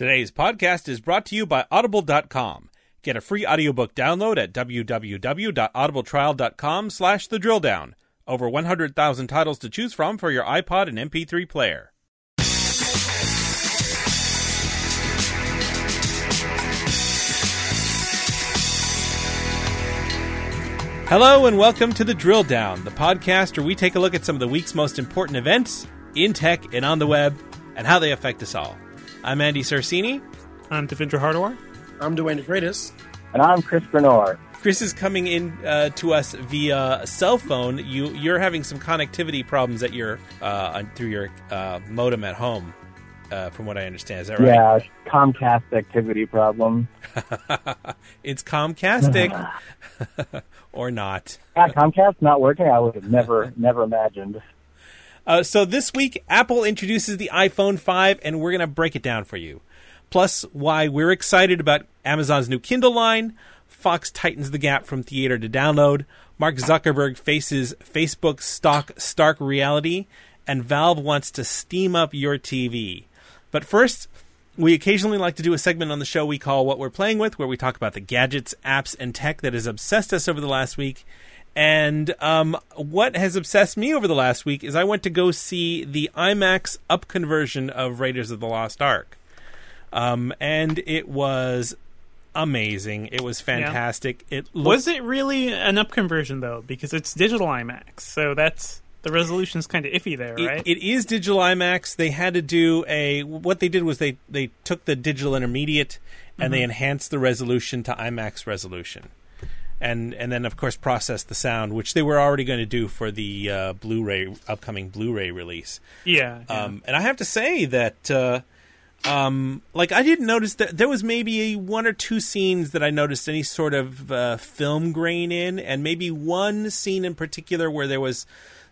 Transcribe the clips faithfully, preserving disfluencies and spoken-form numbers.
Today's podcast is brought to you by Audible dot com. Get a free audiobook download at www.audibletrial.com slash the drill down. Over one hundred thousand titles to choose from for your iPod and M P three player. Hello and welcome to The Drill Down, the podcast where we take a look at some of the week's most important events in tech and on the web and how they affect us all. I'm Andy Sarsini. I'm Devindra Hardawar. I'm Dwayne DeFreitas. And I'm Chris Bernard. Chris is coming in uh, to us via cell phone. You, you're having some connectivity problems at your uh, through your uh, modem at home, uh, from what I understand. Is that right? Yeah, Comcast activity problem. It's Comcastic. Or not. Yeah, Comcast not working? I would have never, never imagined. Uh, so this week, Apple introduces the iPhone five, and we're going to break it down for you. Plus, why we're excited about Amazon's new Kindle line, Fox tightens the gap from theater to download, Mark Zuckerberg faces Facebook's stock stark reality, and Valve wants to steam up your T V. But first, we occasionally like to do a segment on the show we call What We're Playing With, where we talk about the gadgets, apps, and tech that has obsessed us over the last week. And um, what has obsessed me over the last week is I went to go see the IMAX up conversion of Raiders of the Lost Ark. Um, and it was amazing. It was fantastic. Yeah. It looked... Was it really an up conversion, though? Because it's digital IMAX, so that's... The resolution's kind of iffy there, right? It, it is digital IMAX. They had to do a... What they did was they, they took the digital intermediate and mm-hmm. they enhanced the resolution to IMAX resolution. And and then, of course, processed the sound, which they were already going to do for the uh, Blu-ray, upcoming Blu-ray release. Yeah. yeah. Um, and I have to say that, uh, um, like, I didn't notice that there was maybe a one or two scenes that I noticed any sort of uh, film grain in, and maybe one scene in particular where there was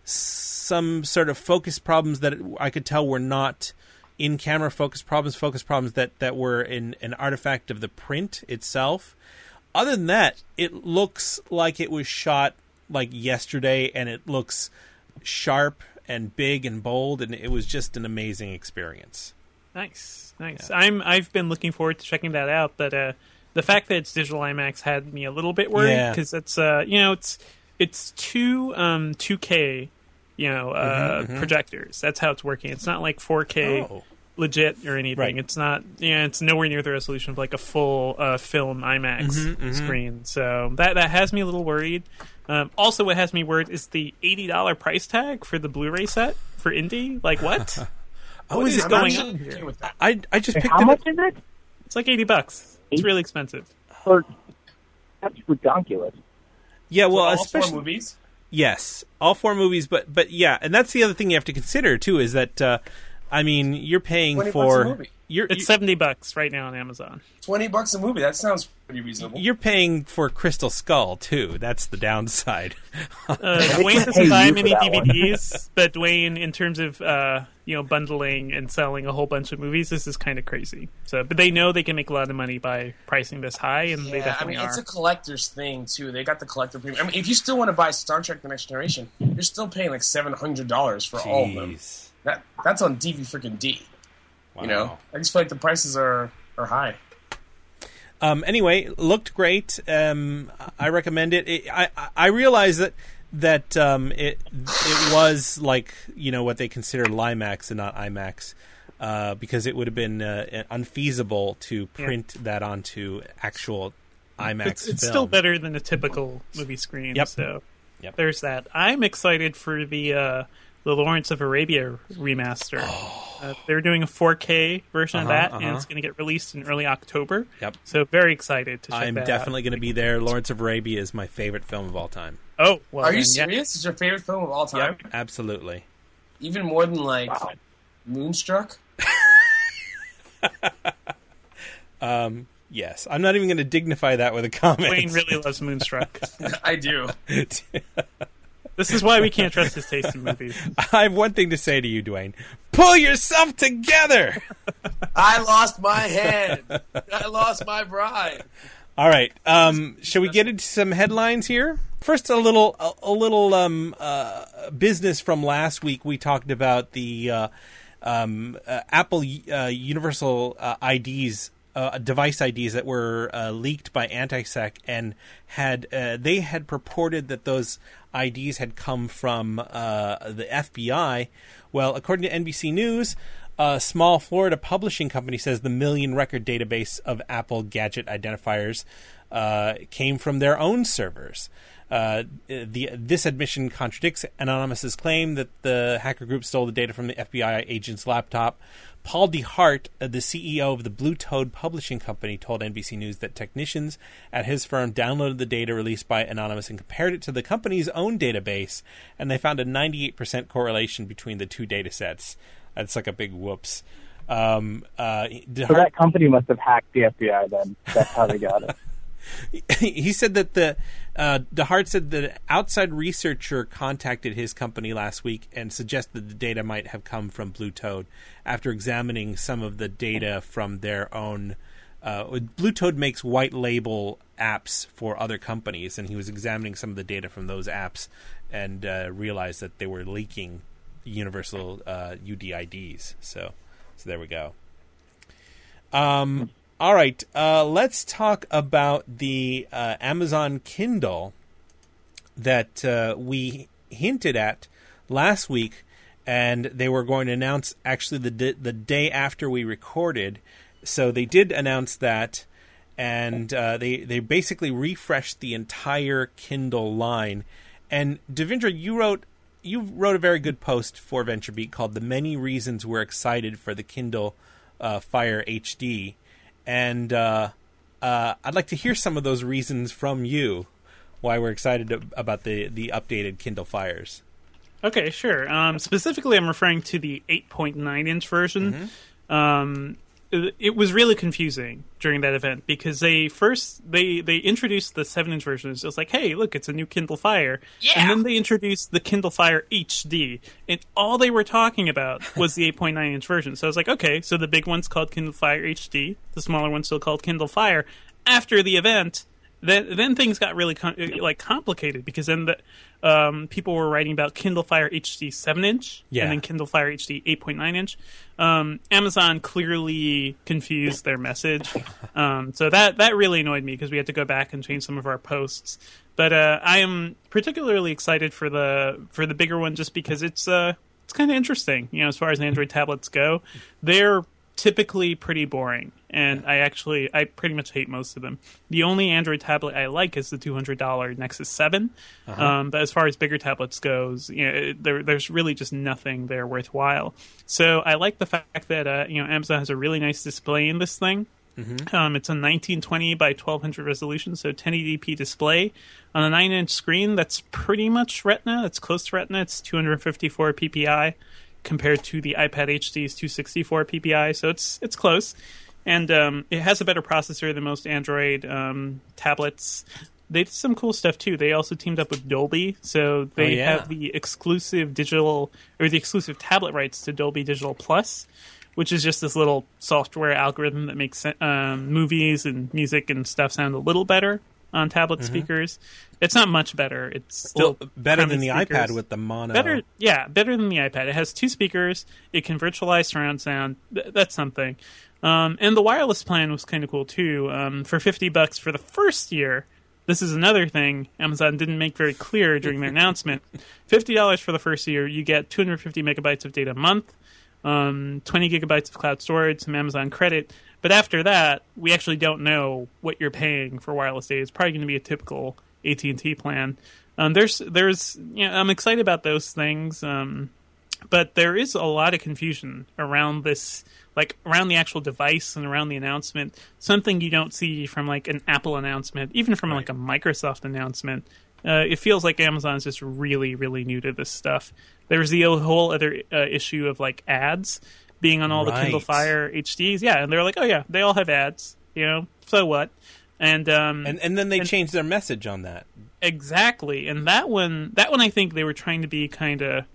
some sort of focus problems that I could tell were not in-camera focus problems, focus problems that, that were in an artifact of the print itself. Other than that, it looks like it was shot like yesterday, and it looks sharp and big and bold, and it was just an amazing experience. Nice, nice. Yeah. I'm I've been looking forward to checking that out, but uh, the fact that it's digital IMAX had me a little bit worried because yeah. it's uh you know it's it's two um two K you know uh, mm-hmm, mm-hmm. projectors. That's how it's working. It's not like four K. Oh. Legit or anything. Right. It's not, yeah, it's nowhere near the resolution of like a full uh, film IMAX mm-hmm, mm-hmm. screen. So that that has me a little worried. Um, also, what has me worried is the eighty dollars price tag for the Blu-ray set for Indie. Like, what? oh, what is is it going on here? I I just Wait, picked how it much up. is it? It's like eighty bucks. It's really expensive. For, that's ridiculous. Yeah, well, all especially four movies. Yes, all four movies. But but yeah, and that's the other thing you have to consider too is that. Uh, I mean, you're paying for you're, it's you're, seventy bucks right now on Amazon. Twenty bucks a movie. That sounds pretty reasonable. You're paying for Crystal Skull too. That's the downside. uh, Dwayne doesn't buy many D V Ds, but Dwayne, in terms of uh, you know bundling and selling a whole bunch of movies, this is kind of crazy. So, but they know they can make a lot of money by pricing this high, and yeah, they definitely I mean, are. it's a collector's thing too. They got the collector premium. I mean, if you still want to buy Star Trek: The Next Generation, you're still paying like seven hundred dollars for Jeez. all of them. That that's on D V freaking D. Wow. You know, I just feel like the prices are, are high. Um, anyway, looked great. Um, I recommend it. it I I realize that that um, it it was like you know what they consider Limax and not IMAX uh, because it would have been uh, unfeasible to print yeah. that onto actual IMAX. It's, it's film. still better than a typical movie screen. Yep. So yep. there's that. I'm excited for the. Uh, The Lawrence of Arabia remaster. Oh. Uh, they're doing a four K version uh-huh, of that, uh-huh. and it's going to get released in early October. Yep. So very excited to check I'm that definitely out. going to be there. Lawrence of Arabia is my favorite film of all time. Oh, well, Are you then, serious? Yeah. It's your favorite film of all time? Yep, absolutely. Even more than like Wow. Moonstruck? um, yes. I'm not even going to dignify that with a comment. Wayne really loves Moonstruck. I do. This is why we can't trust his taste in movies. I have one thing to say to you, Dwayne. Pull yourself together! I lost my head. I lost my bride. All right. Um, shall we get into some headlines here? First, a little, a, a little um, uh, business from last week. We talked about the uh, um, uh, Apple uh, Universal uh, I Ds. Uh, device I Ds that were uh, leaked by AntiSec, and had uh, they had purported that those I Ds had come from uh, the F B I. Well, according to N B C News, a small Florida publishing company says the million record database of Apple gadget identifiers uh, came from their own servers. Uh, the this admission contradicts Anonymous's claim that the hacker group stole the data from the F B I agent's laptop. Paul DeHart, uh, the C E O of the Blue Toad Publishing Company, told N B C News that technicians at his firm downloaded the data released by Anonymous and compared it to the company's own database, and they found a ninety-eight percent correlation between the two data sets. That's like a big whoops. Um, uh, DeHart, so that company must have hacked the F B I then. That's how they got it. He said that the uh, DeHart said that an outside researcher contacted his company last week and suggested the data might have come from Blue Toad after examining some of the data from their own. Uh, Blue Toad makes white label apps for other companies, and he was examining some of the data from those apps and uh, realized that they were leaking universal uh, U D I Ds. So, so there we go. Um. All right, uh, let's talk about the uh, Amazon Kindle that uh, we hinted at last week, and they were going to announce actually the di- the day after we recorded. So they did announce that, and uh, they they basically refreshed the entire Kindle line. And Devindra, you wrote you wrote a very good post for VentureBeat called "The Many Reasons We're Excited for the Kindle uh, Fire H D." And uh, uh, I'd like to hear some of those reasons from you, why we're excited to, about the, the updated Kindle Fires. Okay, sure. Um, specifically, I'm referring to the eight point nine inch version. Mm-hmm. Um, it, it was really confusing during that event because they first they, they introduced the seven inch version. It was like, hey, look, it's a new Kindle Fire. Yeah. And then they introduced the Kindle Fire H D. And all they were talking about was the eight point nine inch version. So I was like, okay, so the big one's called Kindle Fire H D. The smaller one's still called Kindle Fire. After the event, then then things got really com- like complicated because then the, um, people were writing about Kindle Fire H D seven inch yeah. and then Kindle Fire H D eight point nine inch. Um, Amazon clearly confused their message, um, so that that really annoyed me because we had to go back and change some of our posts. But uh, I am particularly excited for the for the bigger one just because it's uh, it's kind of interesting. You know, as far as Android tablets go, they're typically pretty boring, and I actually I pretty much hate most of them. The only Android tablet I like is the two hundred dollars Nexus seven. Uh-huh. Um, but as far as bigger tablets goes, you know, it, there, there's really just nothing there worthwhile. So I like the fact that uh, you know Amazon has a really nice display in this thing. Mm-hmm. Um, it's a nineteen twenty by twelve hundred resolution, so ten eighty p display on a nine inch screen. That's pretty much Retina. It's close to Retina. It's two hundred fifty-four p p i. Compared to the iPad H D's two sixty-four p p i, so it's it's close, and um, it has a better processor than most Android um, tablets. They did some cool stuff too. They also teamed up with Dolby, so they oh, yeah. have the exclusive digital or the exclusive tablet rights to Dolby Digital Plus, which is just this little software algorithm that makes um, movies and music and stuff sound a little better on tablet mm-hmm. speakers. It's not much better. It's still better than the speakers. iPad with the mono. Better, yeah, better than the iPad. It has two speakers. It can virtualize surround sound. Th- that's something. Um, and the wireless plan was kind of cool too. Um, for fifty bucks for the first year. This is another thing Amazon didn't make very clear during their announcement. Fifty dollars for the first year. You get two hundred fifty megabytes of data a month, um, twenty gigabytes of cloud storage, some Amazon credit. But after that, we actually don't know what you're paying for wireless data. It's probably going to be a typical A T and T plan. Um, there's, there's, you know, I'm excited about those things, um, but there is a lot of confusion around this, like around the actual device and around the announcement. Something you don't see from like an Apple announcement, even from right. like a Microsoft announcement. Uh, it feels like Amazon's just really, really new to this stuff. There's the whole other uh, issue of like ads being on all right. the Kindle Fire H Ds. Yeah, and they're like, oh yeah, they all have ads, you know, so what? And um, and, and then they and, changed their message on that. Exactly. And that one, that one I think they were trying to be kind of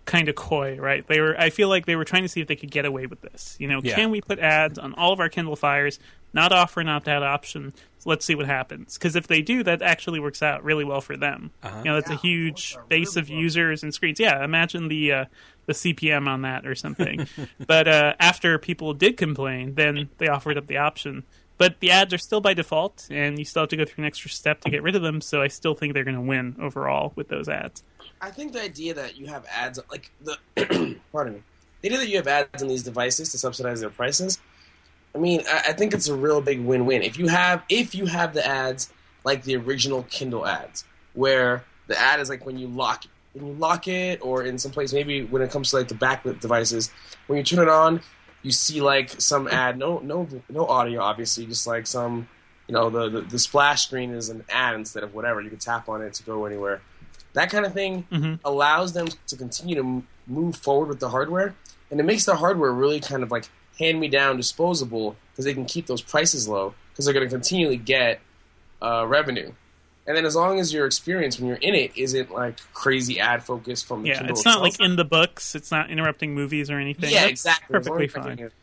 kind of coy, right? They were. I feel like they were trying to see if they could get away with this. You know, Yeah. can we put ads on all of our Kindle Fires, not offer an opt-out option? Let's see what happens. Because if they do, that actually works out really well for them. Uh-huh. You know, that's a huge base of users and screens. Yeah, imagine the uh, the C P M on that or something. But uh, after people did complain, then they offered up the option. But the ads are still by default, and you still have to go through an extra step to get rid of them. So I still think they're going to win overall with those ads. I think the idea that you have ads, like the, pardon me, the idea that you have ads on these devices to subsidize their prices. I mean, I, I think it's a real big win-win. If you have, if you have the ads like the original Kindle ads, where the ad is like when you lock, when you lock it, or in some place, maybe when it comes to like the backlit devices, when you turn it on, you see like some ad, no, no, no audio, obviously, just like some, you know, the, the the splash screen is an ad instead of whatever. You can tap on it to go anywhere. That kind of thing Mm-hmm. allows them to continue to m- move forward with the hardware, and it makes the hardware really kind of like hand-me-down disposable because they can keep those prices low because they're going to continually get uh, revenue. And then as long as your experience when you're in it isn't like crazy ad focus from the Yeah, Kindle it's not itself. like in the books. It's not interrupting movies or anything. Yeah, That's exactly. As long perfectly as you're fine. doing it.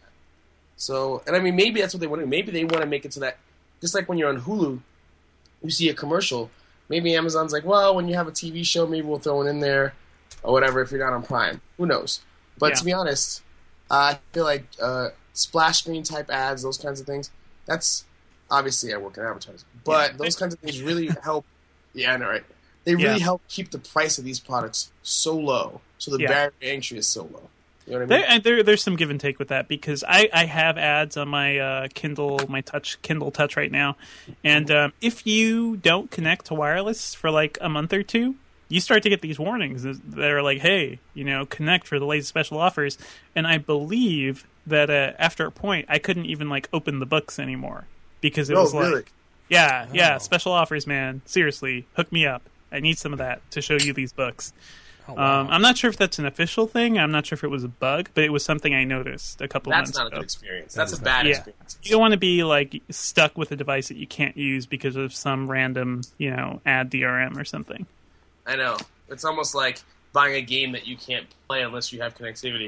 So, and I mean, maybe that's what they want to do. Maybe they want to make it so that, just like when you're on Hulu, you see a commercial. Maybe Amazon's like, well, when you have a T V show, maybe we'll throw it in there or whatever if you're not on Prime. Who knows? But Yeah. to be honest, uh, I feel like uh, splash screen type ads, those kinds of things, that's obviously I work in advertising. But Yeah. those kinds of things really help. Yeah, I know, right? They really Yeah. help keep the price of these products so low, so the Yeah. barrier to entry is so low. You know what I mean? There, and there, there's some give and take with that because I, I have ads on my uh, Kindle, my Touch Kindle Touch right now, and um, if you don't connect to wireless for like a month or two, you start to get these warnings that are like, "Hey, you know, connect for the latest special offers." And I believe that uh, after a point, I couldn't even like open the books anymore because it Oh, was like, really? "Yeah, yeah, Oh. special offers, man. Seriously, hook me up. I need some of that to show you these books." Oh, wow. Um, I'm not sure if that's an official thing. I'm not sure if it was a bug, but it was something I noticed a couple That's months not a ago. good experience. That That's is a not- bad Yeah. experience. You don't want to be like stuck with a device that you can't use because of some random, you know, ad D R M or something. I know. It's almost like buying a game that you can't play unless you have connectivity.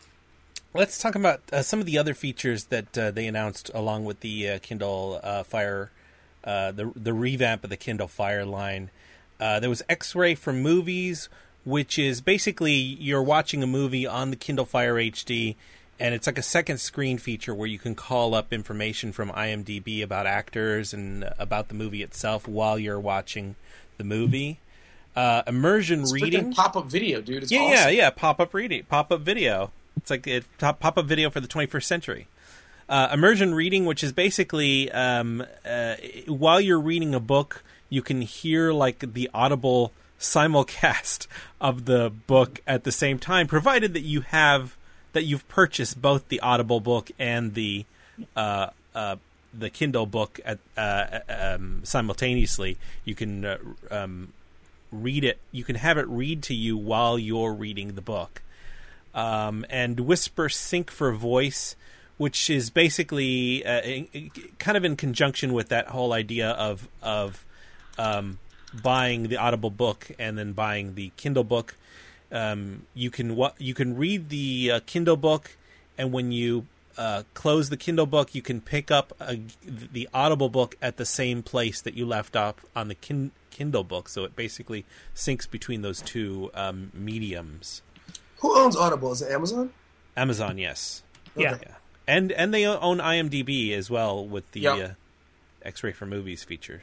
Let's talk about uh, some of the other features that uh, they announced along with the uh, Kindle uh, Fire, uh, the the revamp of the Kindle Fire line. Uh, there was X-Ray for Movies, which is basically you're watching a movie on the Kindle Fire H D, and it's like a second screen feature where you can call up information from IMDb about actors and about the movie itself while you're watching the movie. Uh, immersion It's reading. freaking pop-up video, dude. It's Yeah, awesome. yeah, yeah. Pop-up reading, pop-up video. It's like a top, pop-up video for the twenty-first century. Uh, immersion reading, which is basically um, uh, while you're reading a book, you can hear like the audible simulcast of the book at the same time, provided that you have that you've purchased both the Audible book and the uh, uh, the Kindle book at, uh, um, simultaneously. You can uh, um, read it. You can have it read to you while you're reading the book. Um, and Whisper Sync for Voice, which is basically uh, in, kind of in conjunction with that whole idea of of um, buying the Audible book and then buying the Kindle book. Um, you can you can read the uh, Kindle book, and when you uh, close the Kindle book, you can pick up a, the Audible book at the same place that you left off on the kin, Kindle book. So it basically syncs between those two um, mediums. Who owns Audible? Is it Amazon? Amazon, yes. Yeah. Okay. Yeah. And and they own IMDb as well with the Yep. uh, X-Ray for Movies features.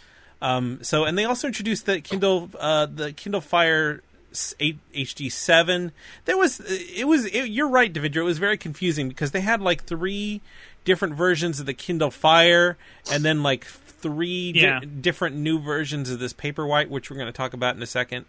Um, so and they also introduced the Kindle uh, the Kindle Fire H D seven. There was it was it, you're right, Davidra. It was very confusing because they had like three different versions of the Kindle Fire and then like three Yeah. di- different new versions of this Paperwhite, which we're going to talk about in a second.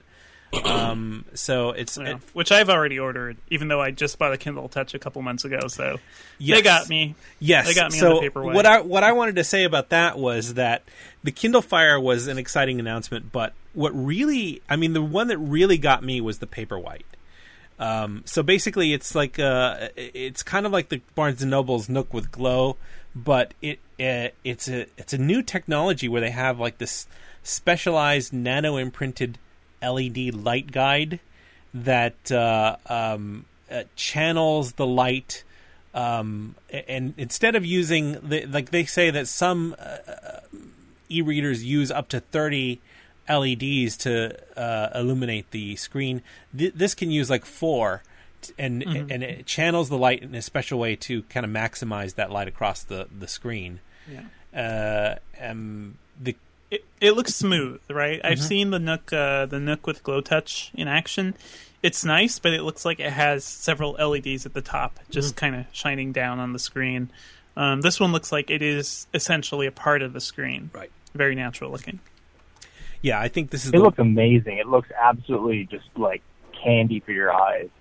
Um, so it's Yeah. it, Which I've already ordered, even though I just bought a Kindle Touch a couple months ago. So yes. they got me. Yes. They got me so on the Paperwhite. what I what I wanted to say about that was that the Kindle Fire was an exciting announcement, but what really, I mean, the one that really got me was the Paperwhite. Um, so basically, it's like uh, it's kind of like the Barnes and Noble's Nook with Glow, but it uh, it's a it's a new technology where they have like this specialized nano imprinted L E D light guide that uh, um, uh, channels the light. Um, and instead of using the, like they say that some uh, e-readers use up to thirty L E Ds to uh, illuminate the screen, th- this can use like four, and mm-hmm. and it channels the light in a special way to kind of maximize that light across the the screen. Yeah. Uh, um, the it, it looks smooth, right? Mm-hmm. I've seen the Nook uh, the Nook with Glow Touch in action. It's nice, but it looks like it has several L E Ds at the top, just mm. kind of shining down on the screen. Um, this one looks like it is essentially a part of the screen. Right. Very natural looking. Yeah, I think this is... It the... looks amazing. It looks absolutely just like candy for your eyes.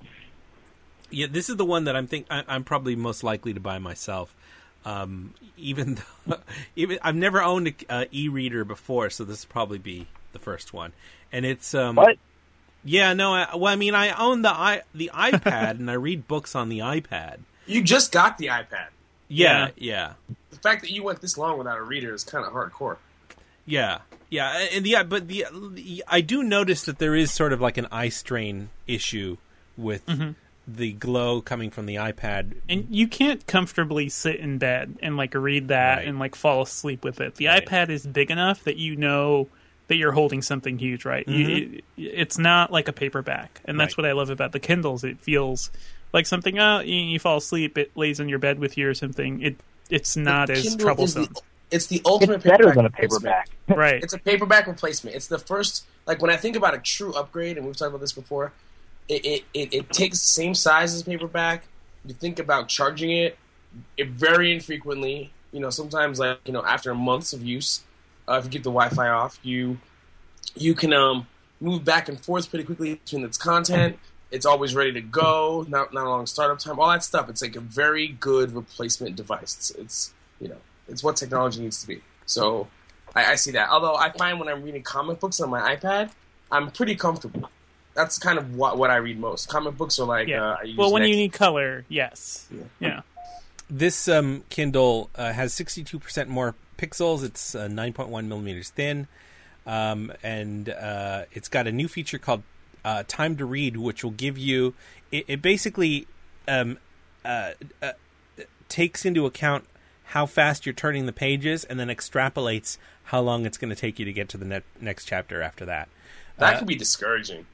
Yeah, this is the one that I'm think I, I'm probably most likely to buy myself. Um, even though, even I've never owned an uh, e-reader before, so this will probably be the first one. And it's... Um, what? Yeah, no. I, well, I mean, I own the i the iPad, and I read books on the iPad. You just got the iPad. Yeah, yeah. The fact that you went this long without a reader is kind of hardcore. Yeah, yeah, and yeah, but the, the I do notice that there is sort of like an eye strain issue with mm-hmm. the glow coming from the iPad, and you can't comfortably sit in bed and like read that right. and like fall asleep with it. The right. iPad is big enough that you know that you're holding something huge, right? Mm-hmm. You, it, it's not like a paperback, and that's right. what I love about the Kindles. It feels like something. Oh, you, you fall asleep, it lays on your bed with you or something. It it's not the as Kindle troublesome. The, it's the ultimate. It's better than a paperback, right? It's a paperback replacement. It's the first. Like when I think about a true upgrade, and we've talked about this before, it it, it, it takes the same size as a paperback. You think about charging it, it very infrequently. You know, sometimes like you know after months of use. Uh, if you get the Wi-Fi off, you you can um, move back and forth pretty quickly between its content. It's always ready to go. Not not a long startup time. All that stuff. It's like a very good replacement device. It's, it's you know it's what technology needs to be. So I, I see that. Although I find when I'm reading comic books on my iPad, I'm pretty comfortable. That's kind of what what I read most. Comic books are like yeah. uh, I use well, when next- you need color, yes, yeah. yeah. This um, Kindle uh, has sixty-two percent more pixels. It's uh, nine point one millimeters thin, um, and uh, it's got a new feature called uh, Time to Read, which will give you. It, it basically um, uh, uh, takes into account how fast you're turning the pages, and then extrapolates how long it's going to take you to get to the ne- next chapter after that. That uh, could be discouraging.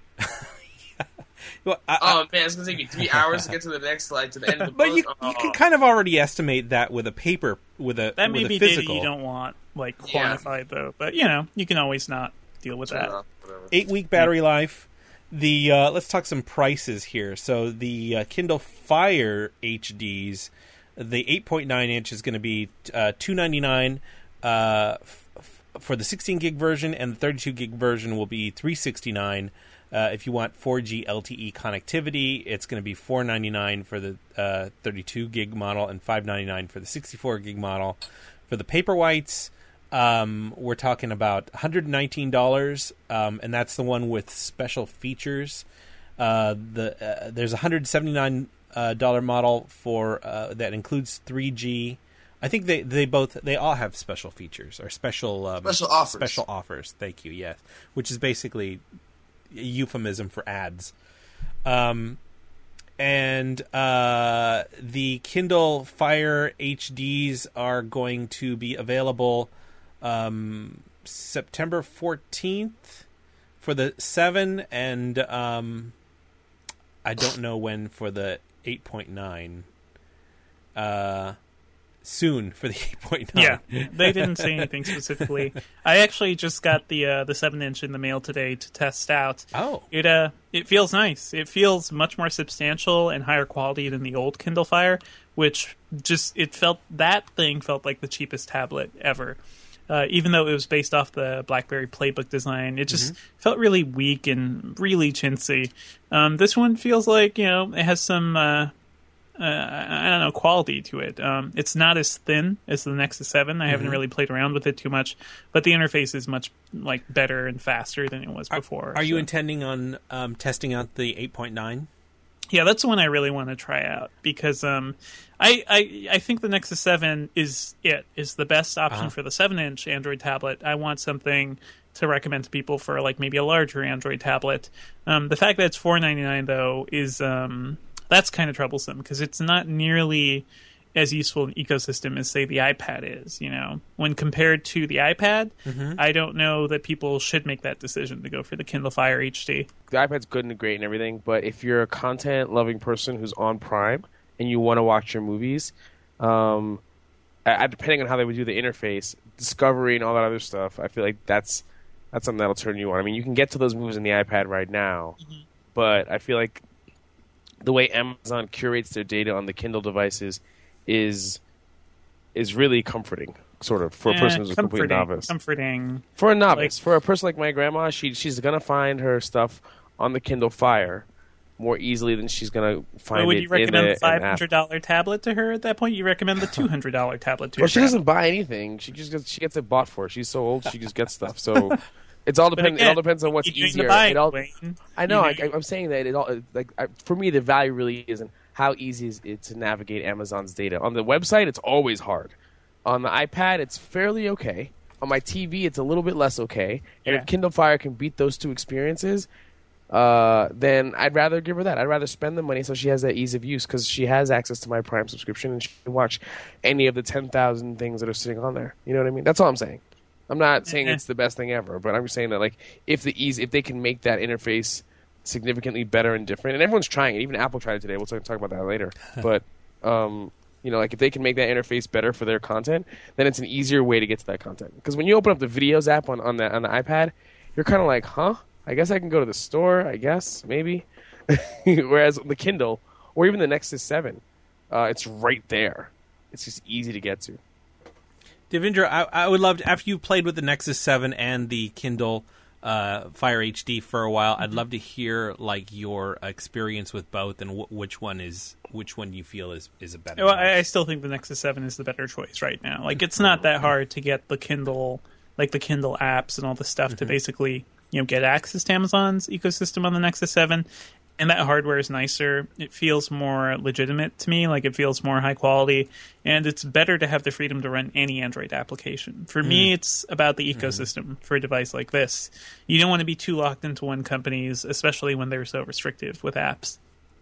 Well, I, oh man, it's gonna take me three hours to get to the next, like to the end of the but book. you oh. you can kind of already estimate that with a paper, with a that may with be a physical. data you don't want like quantified yeah. though. But you know, you can always not deal with that. Uh, Eight week battery life. The uh, let's talk some prices here. So the uh, Kindle Fire H Ds, the eight point nine inch is going to be uh, two ninety-nine uh, f- f- for the sixteen gig version, and the thirty-two gig version will be three sixty-nine. Uh, if you want four G L T E connectivity, it's going to be four ninety-nine for the uh, thirty-two gig model and five ninety-nine for the sixty-four gig model. For the Paperwhites, um, we're talking about one hundred nineteen dollars, um, and that's the one with special features. Uh, the uh, there's a one hundred seventy-nine dollars uh, model for uh, that includes three G. I think they, they both they all have special features or special um, special offers. Special offers. Thank you. Yes, which is basically a euphemism for ads. Um, and uh, the Kindle Fire H Ds are going to be available um, September fourteenth for the seven, and um, I don't know when for the eight point nine. Uh, soon for the eight point nine. Yeah, they didn't say anything specifically. I actually just got the uh, the seven inch in the mail today to test out. Oh. It uh it feels nice. It feels much more substantial and higher quality than the old Kindle Fire, which just it felt that thing felt like the cheapest tablet ever. Uh, even though it was based off the BlackBerry Playbook design, it just mm-hmm. felt really weak and really chintzy. Um, this one feels like, you know, it has some uh, Uh, I don't know, quality to it. Um, it's not as thin as the Nexus seven. I mm-hmm. haven't really played around with it too much, but the interface is much like better and faster than it was before. Are, are so. you intending on um, testing out the eight point nine? Yeah, that's the one I really want to try out because um, I, I I think the Nexus seven is it is the best option uh-huh. for the seven inch Android tablet. I want something to recommend to people for like maybe a larger Android tablet. Um, the fact that it's four ninety-nine though is um, that's kind of troublesome because it's not nearly as useful an ecosystem as say the iPad is. You know, when compared to the iPad, mm-hmm. I don't know that people should make that decision to go for the Kindle Fire H D. The iPad's good and great and everything, but if you're a content loving person who's on Prime and you want to watch your movies, um, I, depending on how they would do the interface, Discovery and all that other stuff, I feel like that's that's something that'll turn you on. I mean, you can get to those movies in the iPad right now, mm-hmm. but I feel like the way Amazon curates their data on the Kindle devices is is really comforting, sort of, for a person eh, who's a complete novice. Comforting. For a novice. Like, for a person like my grandma, she she's going to find her stuff on the Kindle Fire more easily than she's going to find would it you recommend in the five hundred dollars tablet to her at that point? You recommend the two hundred dollars tablet to her? Well, she doesn't buy anything. She just gets, she gets it bought for her. She's so old, she just gets stuff. So it's all depend, again, it all depends on what's easier. Buying, it all, Wayne, I know. You know I, I'm saying that it all like I, for me, the value really isn't how easy is it to navigate Amazon's data. On the website, it's always hard. On the iPad, it's fairly okay. On my T V, it's a little bit less okay. And yeah. if Kindle Fire can beat those two experiences, uh, then I'd rather give her that. I'd rather spend the money so she has that ease of use because she has access to my Prime subscription and she can watch any of the ten thousand things that are sitting on there. You know what I mean? That's all I'm saying. I'm not saying it's the best thing ever, but I'm just saying that like if the ease, if they can make that interface significantly better and different, and everyone's trying it. Even Apple tried it today. We'll talk, talk about that later. But um, you know, like if they can make that interface better for their content, then it's an easier way to get to that content. Because when you open up the Videos app on on the on the iPad, you're kind of like, huh? I guess I can go to the store. I guess maybe. Whereas the Kindle or even the Nexus seven, uh, it's right there. It's just easy to get to. Devindra, I, I would love to, after you've played with the Nexus seven and the Kindle uh, Fire H D for a while, I'd love to hear like your experience with both and w- which one is which one you feel is, is a better. Well, I, I still think the Nexus seven is the better choice right now. Like, it's not that hard to get the Kindle, like the Kindle apps and all the stuff mm-hmm. to basically, you know, get access to Amazon's ecosystem on the Nexus seven. And that hardware is nicer. It feels more legitimate to me, like it feels more high quality, and it's better to have the freedom to run any Android application. For mm. me, it's about the ecosystem mm. for a device like this. You don't want to be too locked into one company's, especially when they're so restrictive with apps.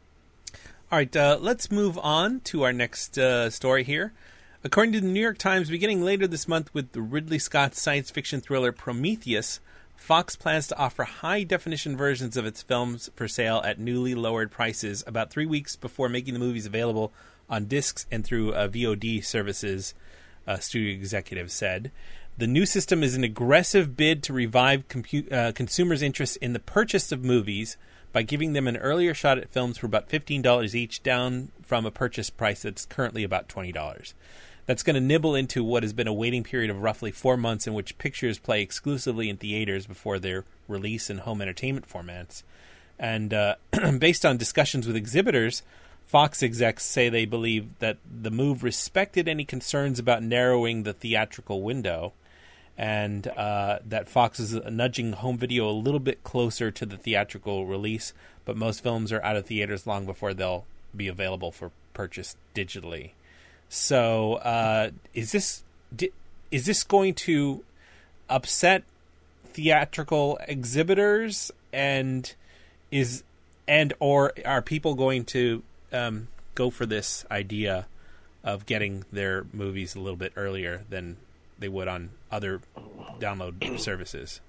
All right, uh, let's move on to our next uh, story here. According to the New York Times, beginning later this month with the Ridley Scott science fiction thriller Prometheus, Fox plans to offer high-definition versions of its films for sale at newly lowered prices about three weeks before making the movies available on discs and through uh, V O D services, uh, studio executives said. The new system is an aggressive bid to revive compu- uh, consumers' interest in the purchase of movies by giving them an earlier shot at films for about fifteen dollars each, down from a purchase price that's currently about twenty dollars. That's going to nibble into what has been a waiting period of roughly four months in which pictures play exclusively in theaters before their release in home entertainment formats. And uh, based on discussions with exhibitors, Fox execs say they believe that the move respected any concerns about narrowing the theatrical window, and uh, that Fox is nudging home video a little bit closer to the theatrical release, but most films are out of theaters long before they'll be available for purchase digitally. So, uh, is this is this going to upset theatrical exhibitors, and is and or are people going to um, go for this idea of getting their movies a little bit earlier than they would on other download services?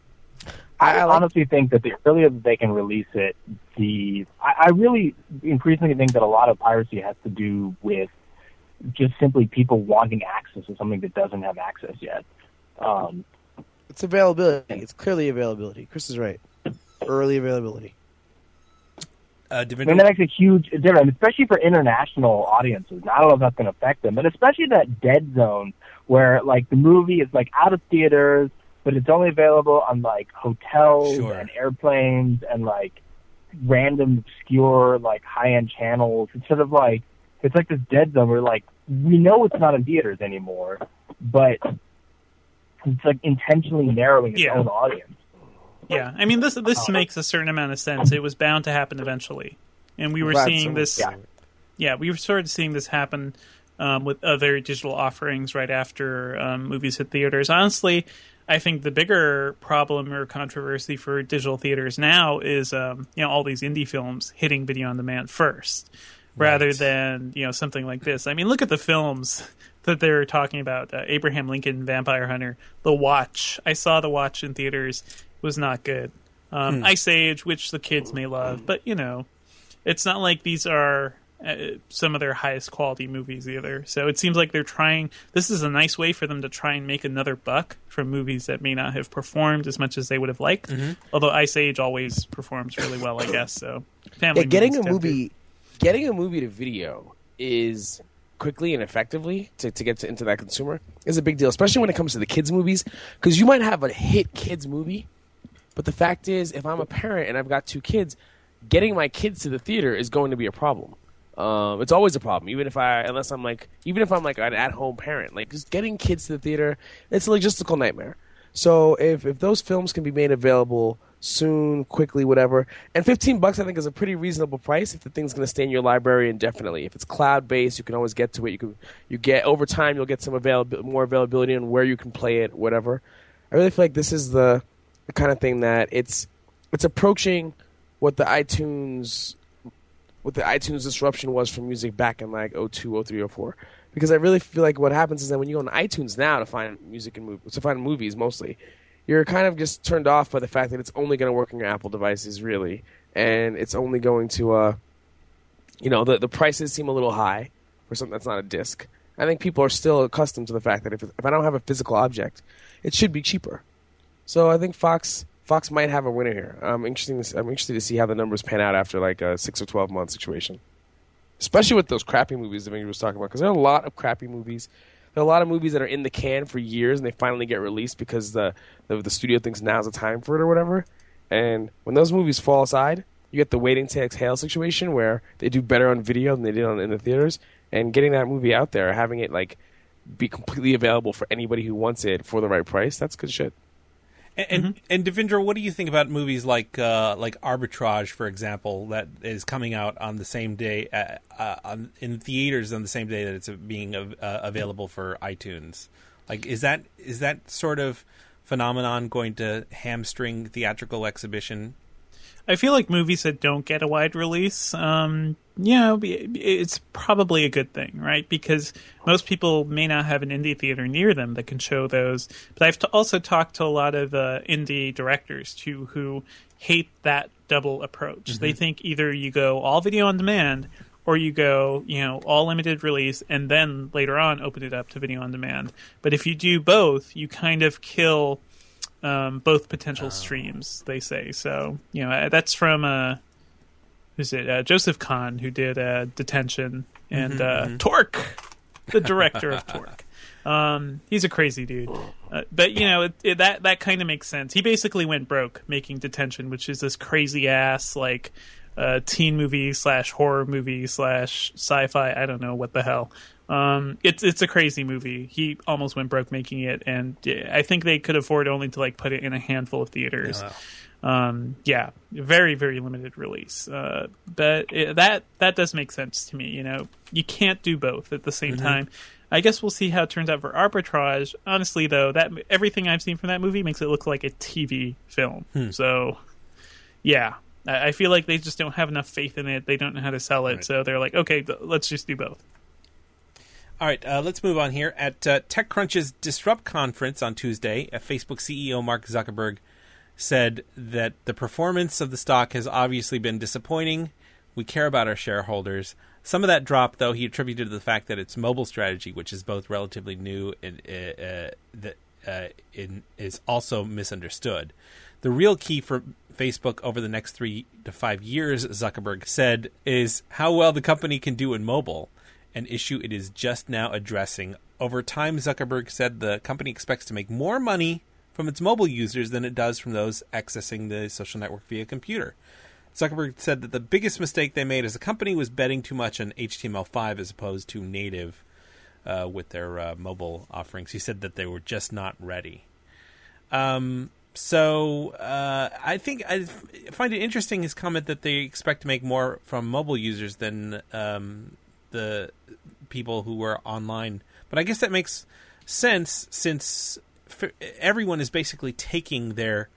I honestly think that the earlier that they can release it, the I, I really increasingly think that a lot of piracy has to do with just simply people wanting access to something that doesn't have access yet. Um, it's availability. It's clearly availability. Chris is right. Early availability. Uh, I mean, that makes a huge difference, especially for international audiences. And I don't know if that's going to affect them, but especially that dead zone where, like, the movie is, like, out of theaters, but it's only available on, like, hotels sure. and airplanes and, like, random, obscure, like, high-end channels. It's sort of like, it's like this dead zone where, like, we know it's not in theaters anymore, but it's, like, intentionally narrowing its yeah. own audience. Yeah, I mean, this this makes a certain amount of sense. It was bound to happen eventually. And we were Glad seeing so. this... Yeah. yeah, we were sort of seeing this happen um, with other digital offerings right after um, movies hit theaters. Honestly, I think the bigger problem or controversy for digital theaters now is um, you know all these indie films hitting video on demand first, right. rather than you know something like this. I mean, look at the films that they're talking about: uh, Abraham Lincoln, Vampire Hunter, The Watch. I saw The Watch in theaters; it was not good. Um, hmm. Ice Age, which the kids may love, but you know, it's not like these are uh, some of their highest quality movies either. So it seems like they're trying. This is a nice way for them to try and make another buck from movies that may not have performed as much as they would have liked. Mm-hmm. Although Ice Age always performs really well, I guess. So family yeah, getting a tempted. movie, getting a movie to video is quickly and effectively to, to get to, into that consumer is a big deal, especially when it comes to the kids movies, because you might have a hit kids movie. But the fact is, if I'm a parent and I've got two kids, getting my kids to the theater is going to be a problem. Um, it's always a problem, even if I, unless I'm like, even if I'm like an at-home parent, like just getting kids to the theater, it's a logistical nightmare. So if if those films can be made available soon, quickly, whatever, and fifteen bucks I think is a pretty reasonable price if the thing's going to stay in your library indefinitely. If it's cloud-based, you can always get to it. You can you get over time, you'll get some available more availability on where you can play it, whatever. I really feel like this is the the kind of thing that it's it's approaching what the iTunes what the iTunes disruption was for music back in like oh two, oh three, oh four. Because I really feel like what happens is that when you go on iTunes now to find music and movies, to find movies mostly, you're kind of just turned off by the fact that it's only going to work on your Apple devices, really, and it's only going to, uh, you know, the the prices seem a little high for something that's not a disc. I think people are still accustomed to the fact that if if I don't have a physical object, it should be cheaper. So I think Fox Fox might have a winner here. I'm interesting. To, I'm interested to see how the numbers pan out after like a six or twelve month situation, especially with those crappy movies that Victor was talking about. Because there are a lot of crappy movies. There are a lot of movies that are in the can for years and they finally get released because the the, the studio thinks now's the time for it or whatever. And when those movies fall aside, you get the waiting to exhale situation where they do better on video than they did on in the theaters. And getting that movie out there, having it like be completely available for anybody who wants it for the right price, that's good shit. And and, mm-hmm. and Devindra, what do you think about movies like uh, like Arbitrage, for example, that is coming out on the same day uh, uh, on, in theaters on the same day that it's being uh, available for iTunes? Like, is that is that sort of phenomenon going to hamstring theatrical exhibition? I feel like movies that don't get a wide release, um, you know, it's probably a good thing, right? Because most people may not have an indie theater near them that can show those. But I've t- also talked to a lot of uh, indie directors, too, who hate that double approach. Mm-hmm. They think either you go all video on demand or you go, you know, all limited release and then later on open it up to video on demand. But if you do both, you kind of kill Um, both potential streams, they say. So, you know, that's from, uh, who's it? Uh, Joseph Kahn, who did uh, Detention, and mm-hmm, uh, mm-hmm. Torque, the director of Torque. Um, he's a crazy dude. Uh, but, you know, it, it, that, that kind of makes sense. He basically went broke making Detention, which is this crazy-ass, like, uh, teen movie slash horror movie slash sci-fi. I don't know what the hell. Um, it's it's a crazy movie. He almost went broke making it, and I think they could afford only to like put it in a handful of theaters. Oh, wow. Um, yeah, very very limited release. Uh, but it, that that does make sense to me. You know, you can't do both at the same mm-hmm. time. I guess we'll see how it turns out for Arbitrage. Honestly, though, that everything I've seen from that movie makes it look like a T V film. Hmm. So, yeah. I feel like they just don't have enough faith in it. They don't know how to sell it, right. So they're like, okay, th- let's just do both. All right, uh, let's move on here. At uh, TechCrunch's Disrupt conference on Tuesday, uh, Facebook C E O Mark Zuckerberg said that the performance of the stock has obviously been disappointing. We care about our shareholders. Some of that drop, though, he attributed to the fact that its mobile strategy, which is both relatively new and uh, uh, that uh, in, is also misunderstood. The real key for Facebook over the next three to five years, Zuckerberg said, is how well the company can do in mobile, an issue it is just now addressing. Over time, Zuckerberg said the company expects to make more money from its mobile users than it does from those accessing the social network via computer. Zuckerberg said that the biggest mistake they made as a company was betting too much on H T M L five as opposed to native uh, with their uh, mobile offerings. He said that they were just not ready. Um... So uh, I think I find it interesting his comment that they expect to make more from mobile users than um, the people who are online. But I guess that makes sense since everyone is basically taking their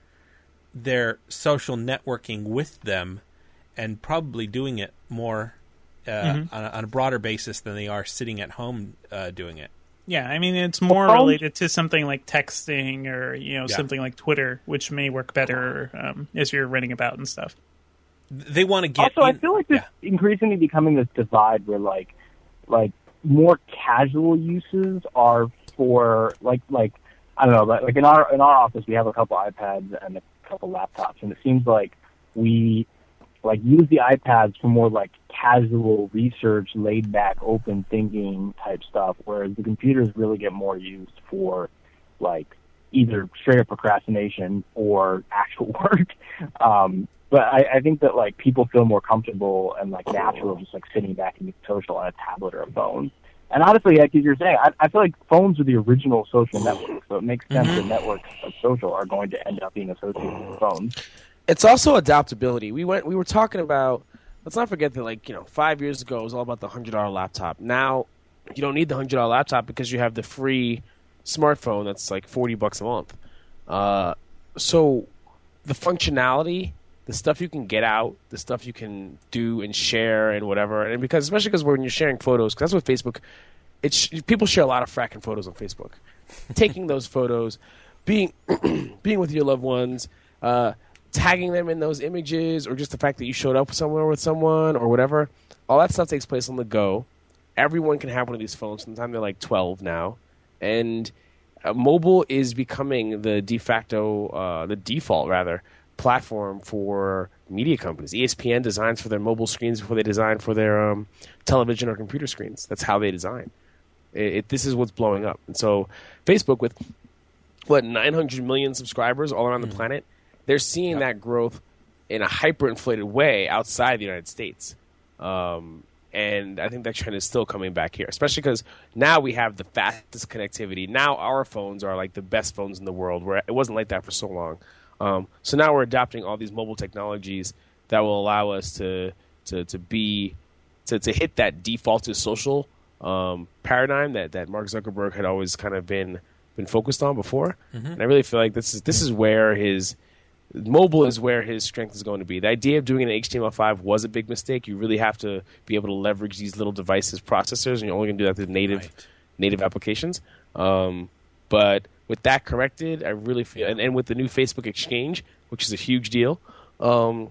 their social networking with them and probably doing it more uh, mm-hmm. on, a, on a broader basis than they are sitting at home uh, doing it. Yeah, I mean, it's more related to something like texting or, you know, yeah. something like Twitter, which may work better um, as you're writing about and stuff. They want to get... Also, in, I feel like this yeah. increasingly becoming this divide where, like, like more casual uses are for, like, like I don't know, like, like in our in our office, we have a couple iPads and a couple laptops, and it seems like we like use the iPads for more like casual research, laid back, open thinking type stuff, whereas the computers really get more used for like either straight up procrastination or actual work. Um, but I, I think that like people feel more comfortable and like natural just like sitting back and being social on a tablet or a phone. And honestly, like you're saying, I, I feel like phones are the original social network, so it makes sense mm-hmm. that networks of social are going to end up being associated with phones. It's also adaptability. We went. We were talking about. Let's not forget that, like you know, five years ago it was all about the hundred dollar laptop. Now, you don't need the hundred dollar laptop because you have the free smartphone that's like forty bucks a month. Uh, so, the functionality, the stuff you can get out, the stuff you can do and share and whatever, and because especially because when you're sharing photos, because that's what Facebook. It's people share a lot of fracking photos on Facebook. Taking those photos, being being with your loved ones. Uh, tagging them in those images, or just the fact that you showed up somewhere with someone or whatever, all that stuff takes place on the go. Everyone can have one of these phones. Sometimes they're like twelve now. And uh, mobile is becoming the de facto, uh, the default, rather, platform for media companies. E S P N designs for their mobile screens before they design for their um, television or computer screens. That's how they design. It, it, this is what's blowing up. And so Facebook, with, what, nine hundred million subscribers all around mm. the planet, they're seeing yep. that growth in a hyperinflated way outside the United States. Um, and I think that trend is still coming back here, especially because now we have the fastest connectivity. Now our phones are like the best phones in the world, where it wasn't like that for so long. Um, so now we're adopting all these mobile technologies that will allow us to to, to be to, to hit that defaulted social um, paradigm that, that Mark Zuckerberg had always kind of been been focused on before. Mm-hmm. And I really feel like this is this is where his mobile is where his strength is going to be. The idea of doing an H T M L five was a big mistake. You really have to be able to leverage these little devices, processors, and you're only going to do that with native right. native applications. Um, but with that corrected, I really feel, and, and with the new Facebook Exchange, which is a huge deal, um,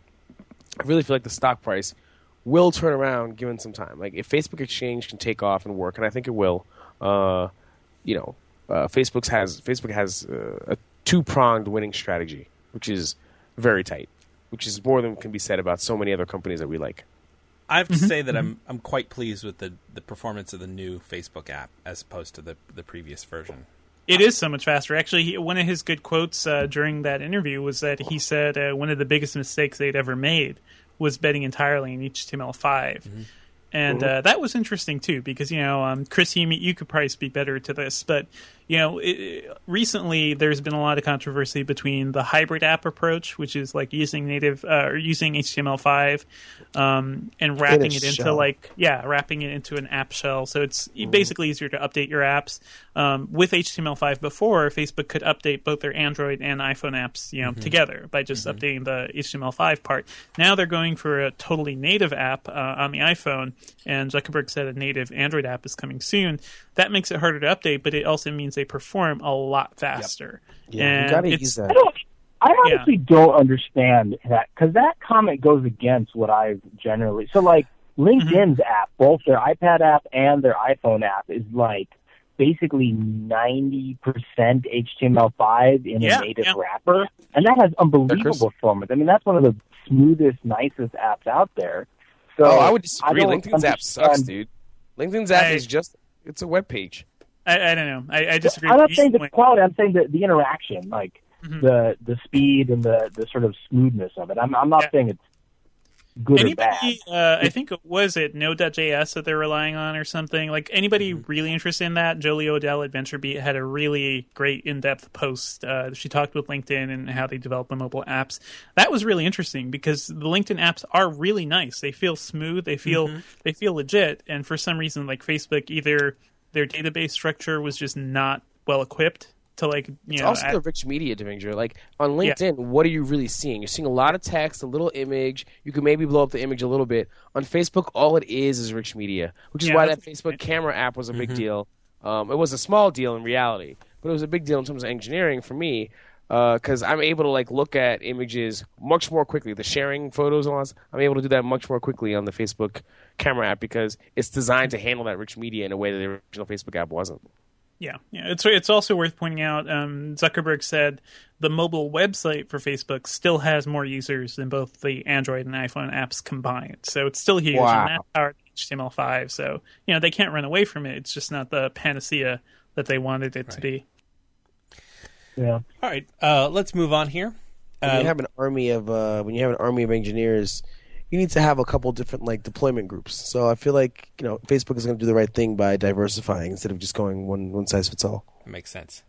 I really feel like the stock price will turn around given some time. Like if Facebook Exchange can take off and work, and I think it will, uh, you know, uh, Facebook's has Facebook has uh, a two-pronged winning strategy, which is very tight, which is more than can be said about so many other companies that we like. I have to mm-hmm. say that I'm I'm quite pleased with the, the performance of the new Facebook app as opposed to the the previous version. It is so much faster. Actually, he, one of his good quotes uh, during that interview was that he said uh, one of the biggest mistakes they'd ever made was betting entirely in H T M L five. Mm-hmm. And uh, that was interesting, too, because, you know, um, Chris, you, you could probably speak better to this, but, you know, it, recently there's been a lot of controversy between the hybrid app approach, which is like using native uh, or using H T M L five um, and wrapping it into shell. like, yeah, wrapping it into an app shell. So it's mm-hmm. basically easier to update your apps. Um, with H T M L five before, Facebook could update both their Android and iPhone apps, you know, mm-hmm. together by just mm-hmm. updating the H T M L five part. Now they're going for a totally native app uh, on the iPhone, and Zuckerberg said a native Android app is coming soon. That makes it harder to update, but it also means they perform a lot faster. Yep. Yeah, and you gotta use that. I, don't, I honestly yeah. don't understand that, because that comment goes against what I've generally... So, like, LinkedIn's mm-hmm. app, both their iPad app and their iPhone app, is like basically ninety percent H T M L five in yeah, a native yeah. wrapper, and that has unbelievable performance. I mean, that's one of the smoothest, nicest apps out there. So oh, I would disagree. I LinkedIn's app sucks, dude. LinkedIn's app I, is just, it's a web page. I, I don't know. I, I disagree. I'm not with saying you. the quality. I'm saying the, the interaction, like mm-hmm. the the speed and the, the sort of smoothness of it. I'm I'm not yeah. saying it's good anybody, or bad. Uh, I think, was it Node.js that they're relying on or something? Like, anybody really interested in that? Jolie Odell at VentureBeat had a really great in-depth post. Uh, she talked with LinkedIn and how they develop the mobile apps. That was really interesting because the LinkedIn apps are really nice. They feel smooth. They feel mm-hmm. they feel legit. And for some reason, like Facebook, either their database structure was just not well equipped to, like, you it's know, also add- the rich media, Devindra. Like on LinkedIn, Yeah. what are you really seeing? You're seeing a lot of text, a little image. You can maybe blow up the image a little bit. On Facebook, all it is is rich media, which is Yeah, why that that's- Facebook camera app was a big Mhm. deal. Um, it was a small deal in reality, but it was a big deal in terms of engineering for me because I'm able to like look at images much more quickly. The sharing photos and all that, I'm able to do that much more quickly on the Facebook camera app because it's designed to handle that rich media in a way that the original Facebook app wasn't. Yeah, yeah. It's it's also worth pointing out. Um, Zuckerberg said the mobile website for Facebook still has more users than both the Android and iPhone apps combined. So it's still huge, Wow. and that's powered H T M L five. So you know they can't run away from it. It's just not the panacea that they wanted it Right. to be. Yeah. All right, uh, let's move on here. When Uh, you have an army of uh, when you have an army of engineers, you need to have a couple different like deployment groups. So I feel like you know Facebook is going to do the right thing by diversifying instead of just going one one size fits all. Makes sense.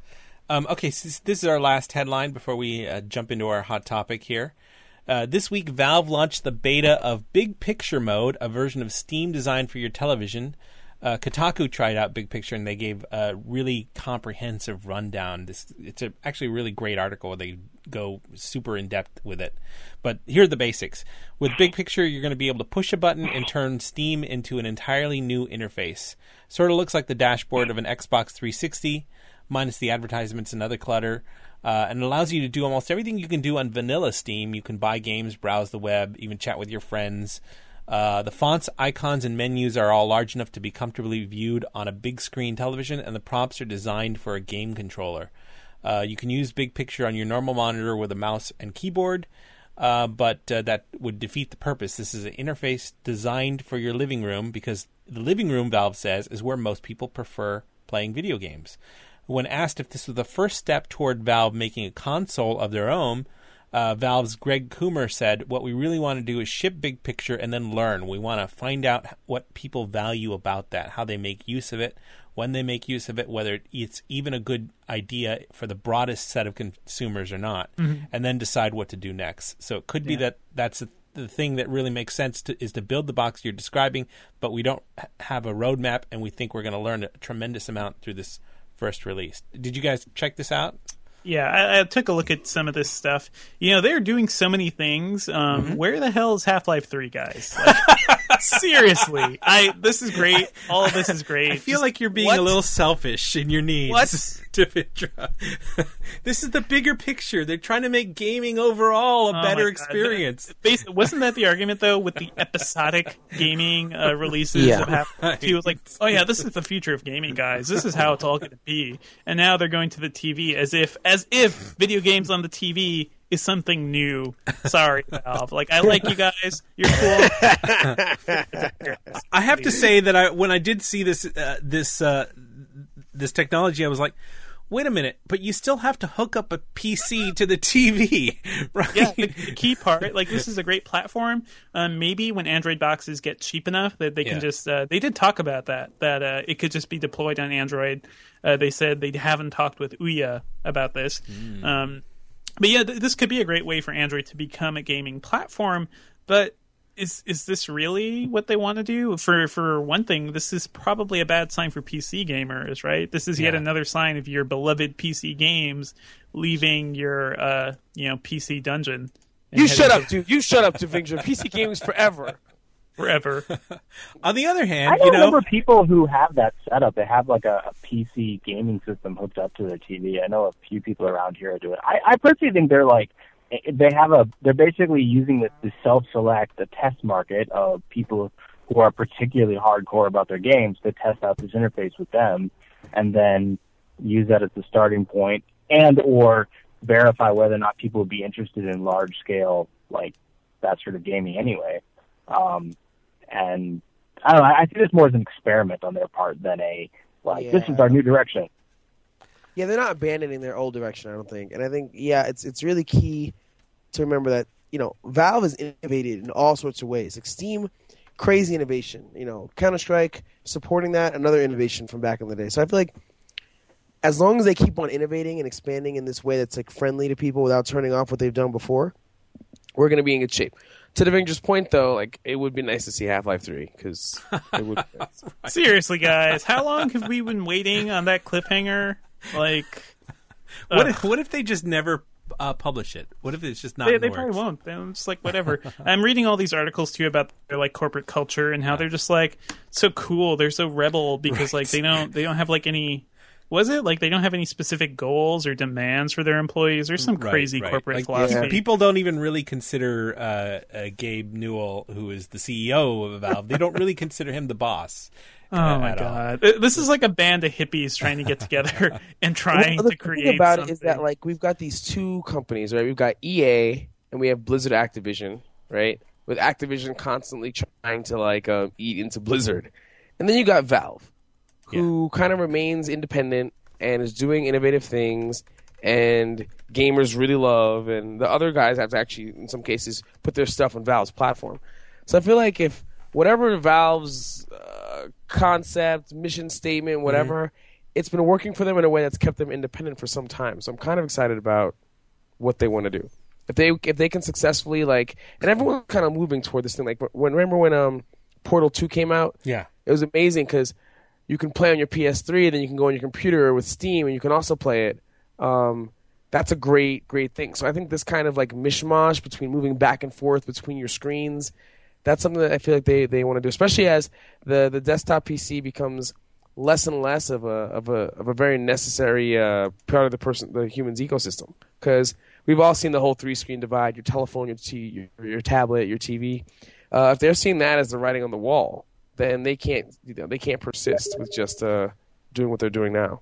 Um, okay, so this, this is our last headline before we uh, jump into our hot topic here. Uh, this week, Valve launched the beta of Big Picture Mode, a version of Steam designed for your television. Uh, Kotaku tried out Big Picture, and they gave a really comprehensive rundown. This It's a, actually a really great article. They go super in-depth with it. But here are the basics. With Big Picture, you're going to be able to push a button and turn Steam into an entirely new interface. Sort of looks like the dashboard of an Xbox three sixty, minus the advertisements and other clutter. Uh, and it allows you to do almost everything you can do on vanilla Steam. You can buy games, browse the web, even chat with your friends. Uh, the fonts, icons, and menus are all large enough to be comfortably viewed on a big screen television, and the prompts are designed for a game controller. Uh, you can use Big Picture on your normal monitor with a mouse and keyboard, uh, but uh, that would defeat the purpose. This is an interface designed for your living room because the living room, Valve says, is where most people prefer playing video games. When asked if this was the first step toward Valve making a console of their own, Uh, Valve's Greg Coomer said, what we really want to do is ship Big Picture and then learn. We want to find out what people value about that, how they make use of it, when they make use of it, whether it's even a good idea for the broadest set of consumers or not, mm-hmm. and then decide what to do next. So it could be yeah. that that's a, the thing that really makes sense to, is to build the box you're describing, but we don't have a roadmap, and we think we're going to learn a tremendous amount through this first release. Did you guys check this out? Yeah, I, I took a look at some of this stuff. You know, they're doing so many things. Um, mm-hmm. Where the hell is Half-Life three, guys? Like, seriously, I this is great. All of this is great. I feel Just, like you're being what? a little selfish in your needs. What? Devindra. This is the bigger picture. They're trying to make gaming overall a oh better experience. Basically, wasn't that the argument, though, with the episodic gaming uh, releases yeah. of Half-Life two? It was like, oh yeah, this is the future of gaming, guys. This is how it's all going to be. And now they're going to the T V as if, as if video games on the T V is something new. Sorry, Valve. Like, I like you guys. You're cool. I have to say that I when I did see this uh, this uh, this technology, I was like, wait a minute, but you still have to hook up a P C to the T V, right? Yeah, the, the key part, like, this is a great platform. Um, maybe when Android boxes get cheap enough that they can yeah. just, uh, they did talk about that, that uh, it could just be deployed on Android. Uh, they said they haven't talked with Ouya about this. Mm. Um, but yeah, th- this could be a great way for Android to become a gaming platform, but Is is this really what they want to do? For for one thing, this is probably a bad sign for P C gamers, right? This is yet yeah. another sign of your beloved P C games leaving your uh, you know P C dungeon. You shut up, dude. You shut up, Devindra. P C gaming's forever. Forever. On the other hand, I you know, remember people who have that setup. They have like a, a P C gaming system hooked up to their T V. I know a few people around here do it. I, I personally think they're like, they have a, they're basically using this to self-select the test market of people who are particularly hardcore about their games to test out this interface with them, and then use that as the starting point, and or verify whether or not people would be interested in large-scale, like, that sort of gaming anyway. Um, and I don't know, I think it's more as an experiment on their part than a, like, yeah. this is our new direction. Yeah, they're not abandoning their old direction, I don't think. And I think, yeah, it's it's really key to remember that you know, Valve has innovated in all sorts of ways. Like Steam, crazy innovation. You know, Counter-Strike, supporting that, another innovation from back in the day. So I feel like as long as they keep on innovating and expanding in this way that's like friendly to people without turning off what they've done before, we're going to be in good shape. To the Venger's point, though, like it would be nice to see Half-Life three because it would. Right. Seriously, guys, how long have we been waiting on that cliffhanger? Like, what if, what if they just never uh, publish it? What if it's just not? They, in they the probably works? won't. They're just like whatever. I'm reading all these articles too about their like corporate culture and how they're just like so cool. They're so rebel because Right. like they don't they don't have like any. Was it like they don't have any specific goals or demands for their employees? There's some Right, crazy right. corporate Like, philosophy. yeah. People don't even really consider uh, uh, Gabe Newell, who is the C E O of Valve. They don't really consider him the boss. Oh uh, my at all. god! Uh, This is like a band of hippies trying to get together and trying Well, the to thing create about something. it is that like we've got these two companies, right? We've got E A and we have Blizzard Activision, right? With Activision constantly trying to like um, eat into Blizzard, and then you got Valve, who kind of remains independent and is doing innovative things, and gamers really love, and the other guys have to actually, in some cases, put their stuff on Valve's platform. So I feel like if whatever Valve's uh, concept, mission statement, whatever, it's been working for them in a way that's kept them independent for some time. So I'm kind of excited about what they want to do. If they if they can successfully like, and everyone's kind of moving toward this thing. Like when remember when um Portal two came out? Yeah. It was amazing because you can play on your P S three, then you can go on your computer with Steam, and you can also play it. Um, that's a great, great thing. So I think this kind of like mishmash between moving back and forth between your screens, that's something that I feel like they, they want to do, especially as the, the desktop P C becomes less and less of a of a of a very necessary uh, part of the person the human's ecosystem. Because we've all seen the whole three screen divide: your telephone, your t- your, your tablet, your T V. Uh, if they're seeing that as the writing on the wall, then they can't you know, they can't persist with just uh, doing what they're doing now.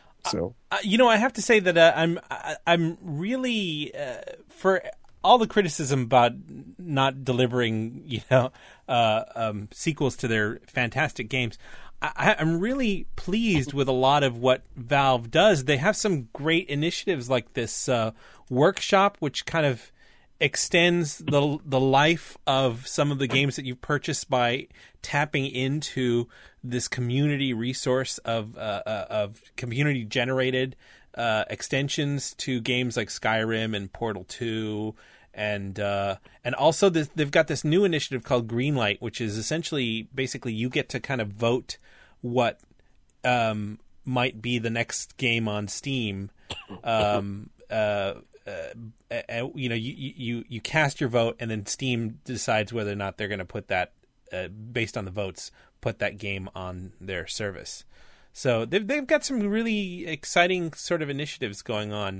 So Uh, you know, I have to say that uh, I'm I, I'm really uh, for all the criticism about not delivering, you know, uh, um, sequels to their fantastic games. I, I'm really pleased with a lot of what Valve does. They have some great initiatives like this uh, workshop, which kind of extends the the life of some of the games that you've purchased by tapping into this community resource of uh, uh, of community generated uh, extensions to games like Skyrim and Portal two, and uh, and also this, they've got this new initiative called Greenlight, which is essentially basically you get to kind of vote what um, might be the next game on Steam. Um, uh, Uh, uh, you know, you, you you cast your vote, and then Steam decides whether or not they're going to put that, uh, based on the votes, put that game on their service. So they've they've got some really exciting sort of initiatives going on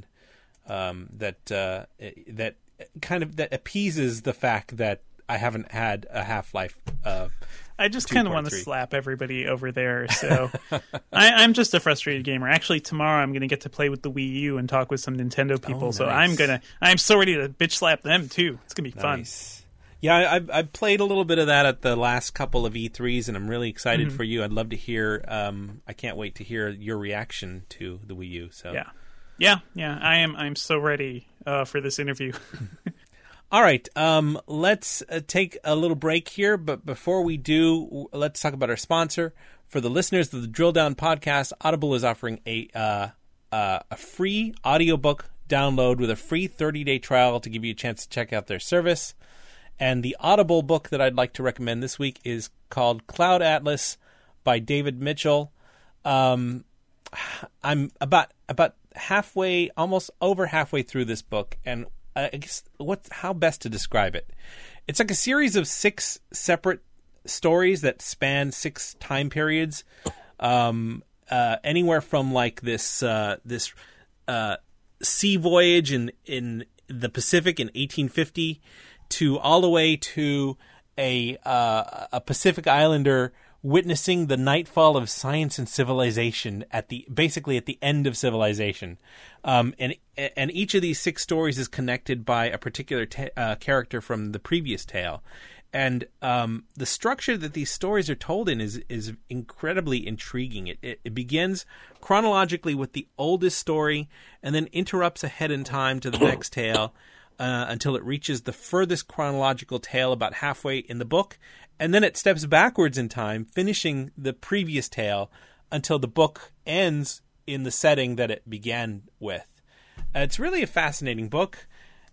um, that uh, that kind of that appeases the fact that I haven't had a Half-Life. Uh, I just kind of want to slap everybody over there. So I, I'm just a frustrated gamer. Actually, tomorrow I'm going to get to play with the Wii U and talk with some Nintendo people. Oh, So nice. I'm gonna. I'm so ready to bitch slap them too. It's gonna be fun. Nice. Yeah, I, I've, I've played a little bit of that at the last couple of E threes, and I'm really excited Mm-hmm. for you. I'd love to hear. Um, I can't wait to hear your reaction to the Wii U. So Yeah, yeah, yeah. I am. I'm so ready uh, for this interview. All right, um, let's uh, take a little break here, but before we do, w- let's talk about our sponsor. For the listeners of the Drill Down podcast, Audible is offering a uh, uh, a free audiobook download with a free thirty-day trial to give you a chance to check out their service. And the Audible book that I'd like to recommend this week is called Cloud Atlas by David Mitchell. Um, I'm about about halfway, almost over halfway through this book, and I guess what how best to describe it. It's like a series of six separate stories that span six time periods, um, uh, anywhere from like this uh, this uh, sea voyage in in the Pacific in eighteen fifty to all the way to a uh, a Pacific Islander witnessing the nightfall of science and civilization at the basically at the end of civilization, um, and and each of these six stories is connected by a particular ta- uh, character from the previous tale, and um, the structure that these stories are told in is is incredibly intriguing. It, it it begins chronologically with the oldest story, and then interrupts ahead in time to the next tale. uh, until it reaches the furthest chronological tale about halfway in the book, and then it steps backwards in time, finishing the previous tale until the book ends in the setting that it began with. Uh, it's really a fascinating book.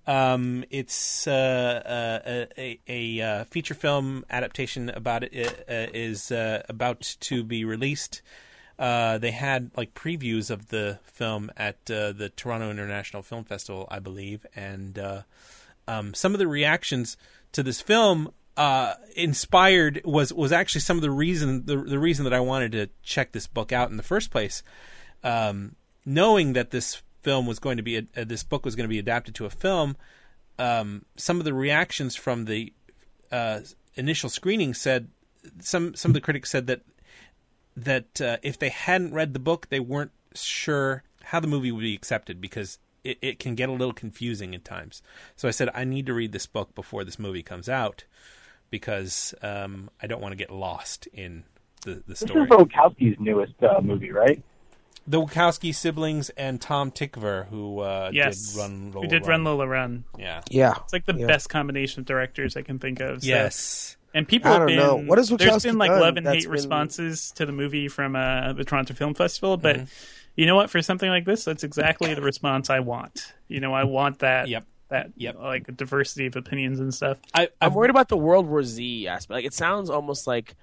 Um, it's uh, uh, a, a, a feature film adaptation about it uh, is uh, about to be released. Uh, they had like previews of the film at uh, the Toronto International Film Festival, I believe, and uh, um, some of the reactions to this film uh, inspired was was actually some of the reason the the reason that I wanted to check this book out in the first place, um, knowing that this film was going to be uh, this book was going to be adapted to a film. Um, some of the reactions from the uh, initial screening said some some of the critics said that that uh, if they hadn't read the book, they weren't sure how the movie would be accepted because it, it can get a little confusing at times. So I said I need to read this book before this movie comes out because um, I don't want to get lost in the the story. This is Wachowski's newest uh, movie, right? The Wachowski siblings and Tom Tykwer, who uh, yes. did Run Lola Who did Run Lola Run. Yeah. Yeah. It's like the yeah. best combination of directors I can think of. So. Yes. And people I have don't been, know. What has Wachowski there's been like done love and that's hate been- responses to the movie from uh, the Toronto Film Festival, but Mm-hmm. you know what? For something like this, that's exactly the response I want. You know, I want that, Yep. that Yep. like diversity of opinions and stuff. I, I'm worried about the World War Z aspect. Like, it sounds almost like,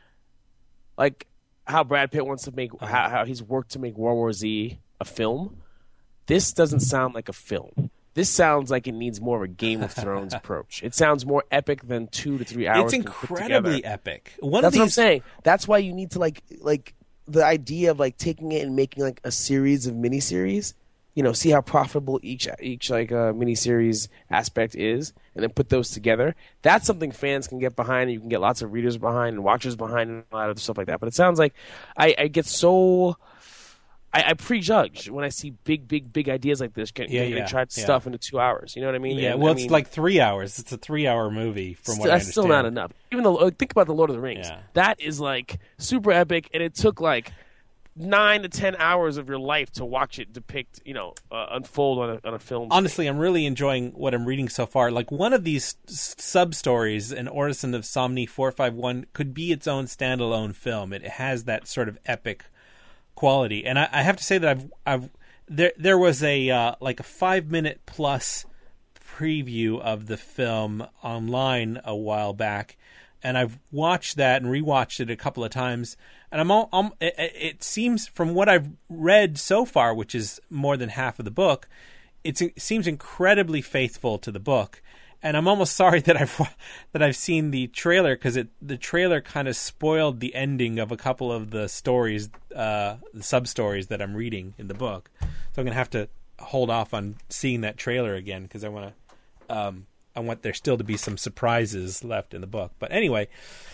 like how Brad Pitt wants to make, how, how he's worked to make World War Z a film. This doesn't sound like a film. This sounds like it needs more of a Game of Thrones approach. It sounds more epic than two to three hours. It's can put incredibly together. epic. One That's of what I'm these, saying. That's why you need to like, like the idea of like taking it and making like a series of miniseries. You know, see how profitable each each like uh, miniseries aspect is, and then put those together. That's something fans can get behind, and you can get lots of readers behind and watchers behind, and a lot of stuff like that. But it sounds like I, I get so. I, I prejudge when I see big, big, big ideas like this get Yeah, you know, yeah, tried yeah. stuff into two hours. You know what I mean? yeah, And, well, I it's mean, like three hours. It's a three-hour movie, from what I that's understand. still not enough. Even though, like, think about the Lord of the Rings. Yeah. That is like super epic, and it took like nine to ten hours of your life to watch it depict, you know, uh, unfold on a on a film. Honestly, I'm really enjoying what I'm reading so far. Like, one of these sub stories, an Orison of Somni four five one, could be its own standalone film. It has that sort of epic quality, and I, I have to say that I've I've there there was a uh, like a five minute plus preview of the film online a while back, and I've watched that and rewatched it a couple of times, and I'm all um, it, it seems from what I've read so far, which is more than half of the book, it's, it seems incredibly faithful to the book. And I'm almost sorry that I've that I've seen the trailer, because it the trailer kind of spoiled the ending of a couple of the stories, uh, the sub stories that I'm reading in the book. So I'm gonna have to hold off on seeing that trailer again, because I want to, um, I want there still to be some surprises left in the book. But anyway,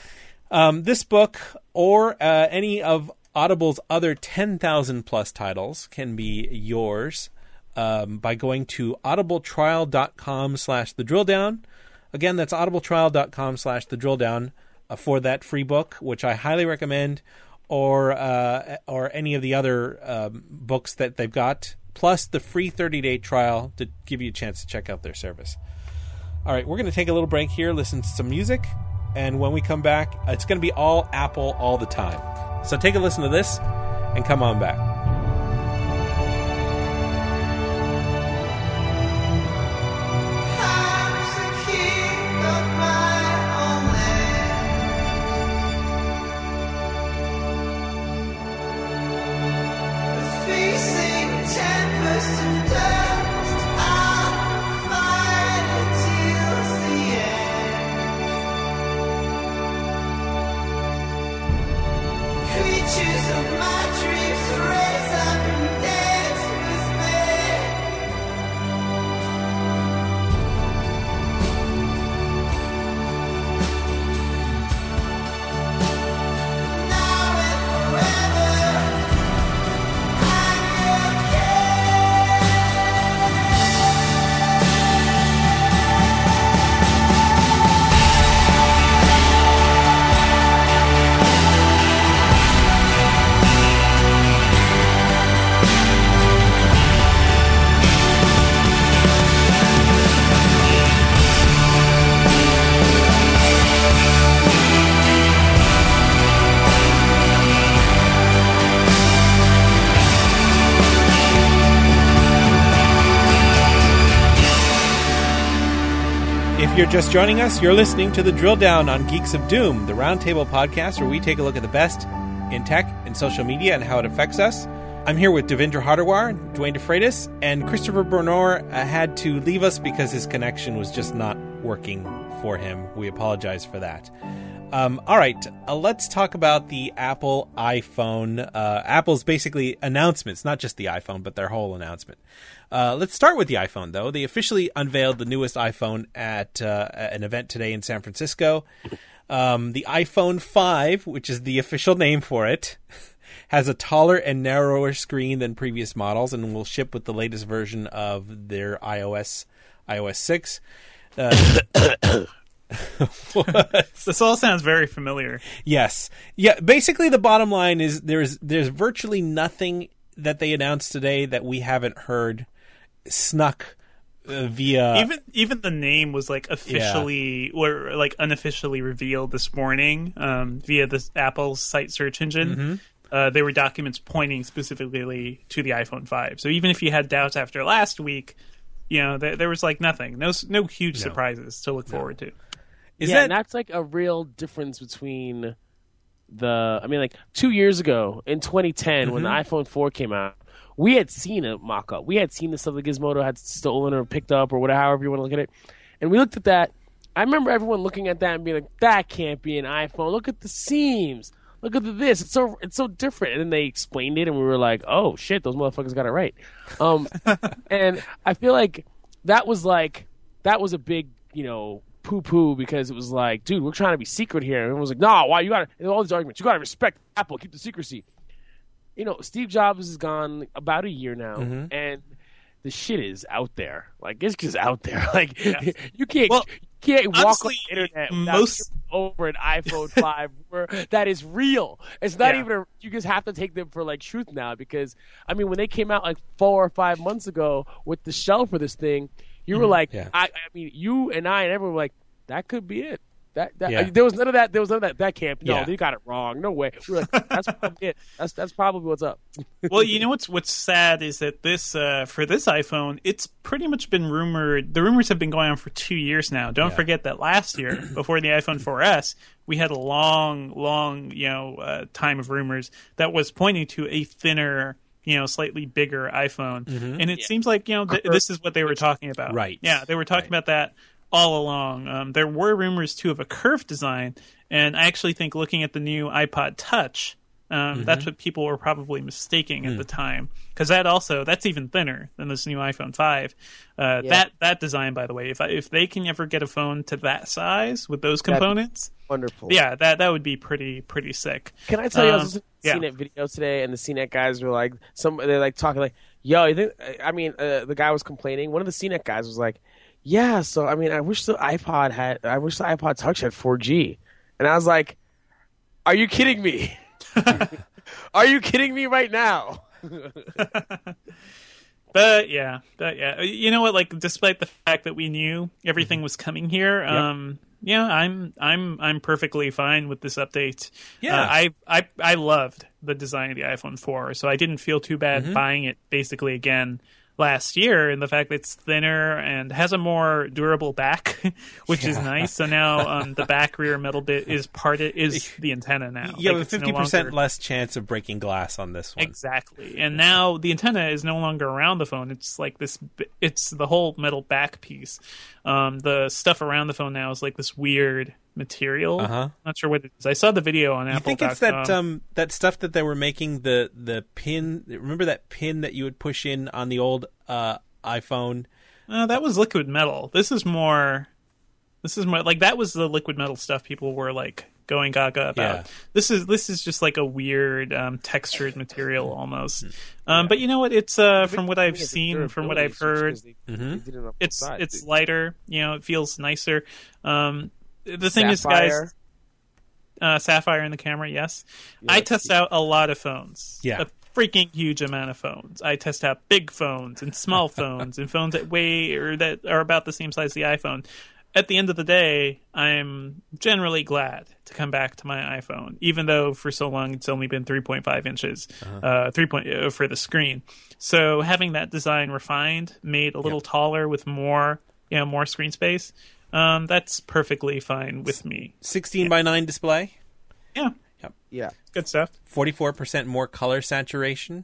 um, this book or uh, any of Audible's other ten thousand plus titles can be yours. Um, by going to audibletrial.com slash the drill down. Again, that's audibletrial.com slash the drill down uh, for that free book, which I highly recommend, or uh, or any of the other um, books that they've got, plus the free thirty-day trial to give you a chance to check out their service. All right, we're going to take a little break here, listen to some music, and when we come back, it's going to be all Apple all the time. So take a listen to this and come on back. Creatures of my dreams. If you're just joining us, you're listening to the Drill Down on Geeks of Doom, the roundtable podcast where we take a look at the best in tech and social media and how it affects us. I'm here with Devindra Hardawar, Dwayne DeFreitas, and Christopher Bernor uh, had to leave us because his connection was just not working for him. We apologize for that. Um, all right, uh, let's talk about the Apple iPhone. Uh, Apple's basically announcements, not just the iPhone, but their whole announcement. Uh, let's start with the iPhone, though. They officially unveiled the newest iPhone at uh, an event today in San Francisco. Um, the iPhone five, which is the official name for it, has a taller and narrower screen than previous models and will ship with the latest version of their iOS, iOS six. Uh, this all sounds very familiar. Yes. Yeah, basically the bottom line is there's there's virtually nothing that they announced today that we haven't heard snuck uh, via even even the name was like officially yeah. or like unofficially revealed this morning um, via this Apple's site search engine. Mm-hmm. Uh, there were documents pointing specifically to the iPhone five. So even if you had doubts after last week, you know, there, there was like nothing, no no huge no. surprises to look no. forward to. Is yeah, that... and that's like a real difference between the. I mean, like two years ago in twenty ten, mm-hmm. when the iPhone four came out, we had seen a mock-up. We had seen the stuff that Gizmodo had stolen or picked up or whatever, however you want to look at it. And we looked at that. I remember everyone looking at that and being like, "That can't be an iPhone. Look at the seams. Look at this. It's so it's so different." And then they explained it, and we were like, "Oh shit, those motherfuckers got it right." Um, and I feel like that was like that was a big, you know, poo-poo because it was like, dude, we're trying to be secret here. And everyone was like, no, why you got to all these arguments? You got to respect Apple, keep the secrecy. You know, Steve Jobs is gone about a year now, mm-hmm. and the shit is out there. Like it's just out there. Like yeah. you can't. Well, you can't walk honestly, on the internet most over an iPhone five where that is real. It's not yeah. even. A, you just have to take them for like truth now because I mean, when they came out like four or five months ago with the shell for this thing, you mm-hmm. were like, yeah. I, I mean, you and I and everyone were like, that could be it. That, that yeah. uh, there was none of that. There was none of that. That can't. No, yeah. they got it wrong. No way. We were like, that's probably it. That's that's probably what's up. Well, you know what's what's sad is that this uh, for this iPhone, it's pretty much been rumored. The rumors have been going on for two years now. Don't yeah. forget that last year, before the iPhone four S, we had a long, long, you know, uh, time of rumors that was pointing to a thinner, you know, slightly bigger iPhone, mm-hmm. and it yeah. seems like you know th- this is what they were talking about. Right? Yeah, they were talking right. about that all along. Um, there were rumors too of a curved design, and I actually think looking at the new iPod Touch, um, mm-hmm. that's what people were probably mistaking mm. at the time, because that also that's even thinner than this new iPhone five. Uh, yeah. That that design, by the way, if I, if they can ever get a phone to that size with those components, wonderful. Yeah, that that would be pretty pretty sick. Can I tell you, um, I was listening to yeah. C net video today, and the C net guys were like, some they're like talking like, "Yo, you think?" I mean, uh, the guy was complaining. One of the C net guys was like, yeah, so I mean, I wish the iPod had, I wish the iPod Touch had four G, and I was like, "Are you kidding me? Are you kidding me right now?" But yeah, but yeah, you know what? Like, despite the fact that we knew everything was coming here, yep. um, yeah, I'm, I'm, I'm perfectly fine with this update. Yeah, uh, I, I, I loved the design of the iPhone four, so I didn't feel too bad mm-hmm. buying it basically again last year, and the fact that it's thinner and has a more durable back, which yeah. is nice. So now um, the back rear metal bit is part of, is the antenna now. You like have a fifty percent no less chance of breaking glass on this one. Exactly. And now the antenna is no longer around the phone. It's like this, it's the whole metal back piece. Um, the stuff around the phone now is like this weird material. Uh-huh. Not sure what it is. I saw the video on Apple. You think it's that um that stuff that they were making the the pin? Remember that pin that you would push in on the old uh, iPhone? Uh, that was liquid metal. This is more. This is more like that was the liquid metal stuff people were like going gaga about. Yeah. This is this is just like a weird um, textured material almost. Um, yeah. But you know what? It's uh, from what I've seen, from what I've heard, they, mm-hmm. they it's side, it's dude. lighter. You know, it feels nicer. Um, the thing Sapphire. is, guys, uh, Sapphire in the camera. Yes, yeah, I test out a lot of phones. Yeah. A freaking huge amount of phones. I test out big phones and small phones and phones that weigh or that are about the same size as the iPhone. At the end of the day, I'm generally glad to come back to my iPhone, even though for so long it's only been three point five inches, uh-huh. uh, three point uh, for the screen. So having that design refined, made a little yep. taller with more, you know, more screen space, Um, that's perfectly fine with me. sixteen yeah. by nine display. Yeah. Yep. Yeah. Good stuff. forty-four percent more color saturation.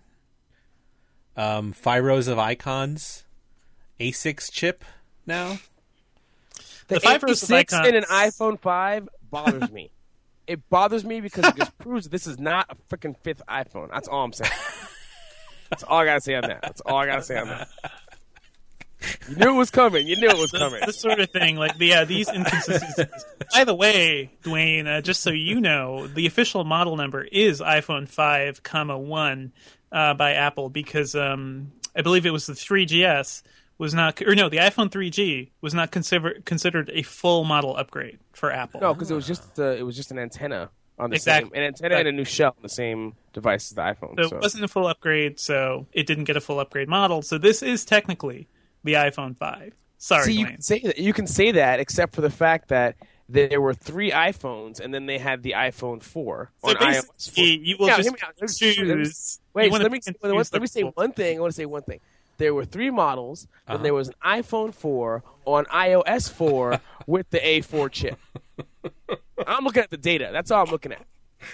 Um, five rows of icons. A six chip now. The, The five rows of six icons in an iPhone five bothers me. It bothers me because it just proves this is not a freaking fifth iPhone. That's all I'm saying. That's all I gotta say on that. That's all I gotta say on that. You knew it was coming. You knew it was coming. This sort of thing, like yeah, these inconsistencies. By the way, Dwayne, uh, just so you know, the official model number is iPhone five, comma one uh, by Apple because um, I believe it was the three G S was not, or no, the iPhone three G was not consider, considered a full model upgrade for Apple. No, because it was just uh, it was just an antenna on the Exactly. same an antenna and a new shell on the same device as the iPhone. So So, it wasn't a full upgrade, so it didn't get a full upgrade model. So this is technically the iPhone five. Sorry, See, you Dwayne. can say that. You can say that, except for the fact that there were three iPhones, and then they had the iPhone four So on iOS basically, four. you will Yeah, just hear me out. Let me- let me- choose. Wait, you so wanna let me confuse let me, let me the say people. one thing. I want to say one thing. There were three models, Uh-huh. and there was an iPhone four on iOS four with the A four chip. I'm looking at the data. That's all I'm looking at.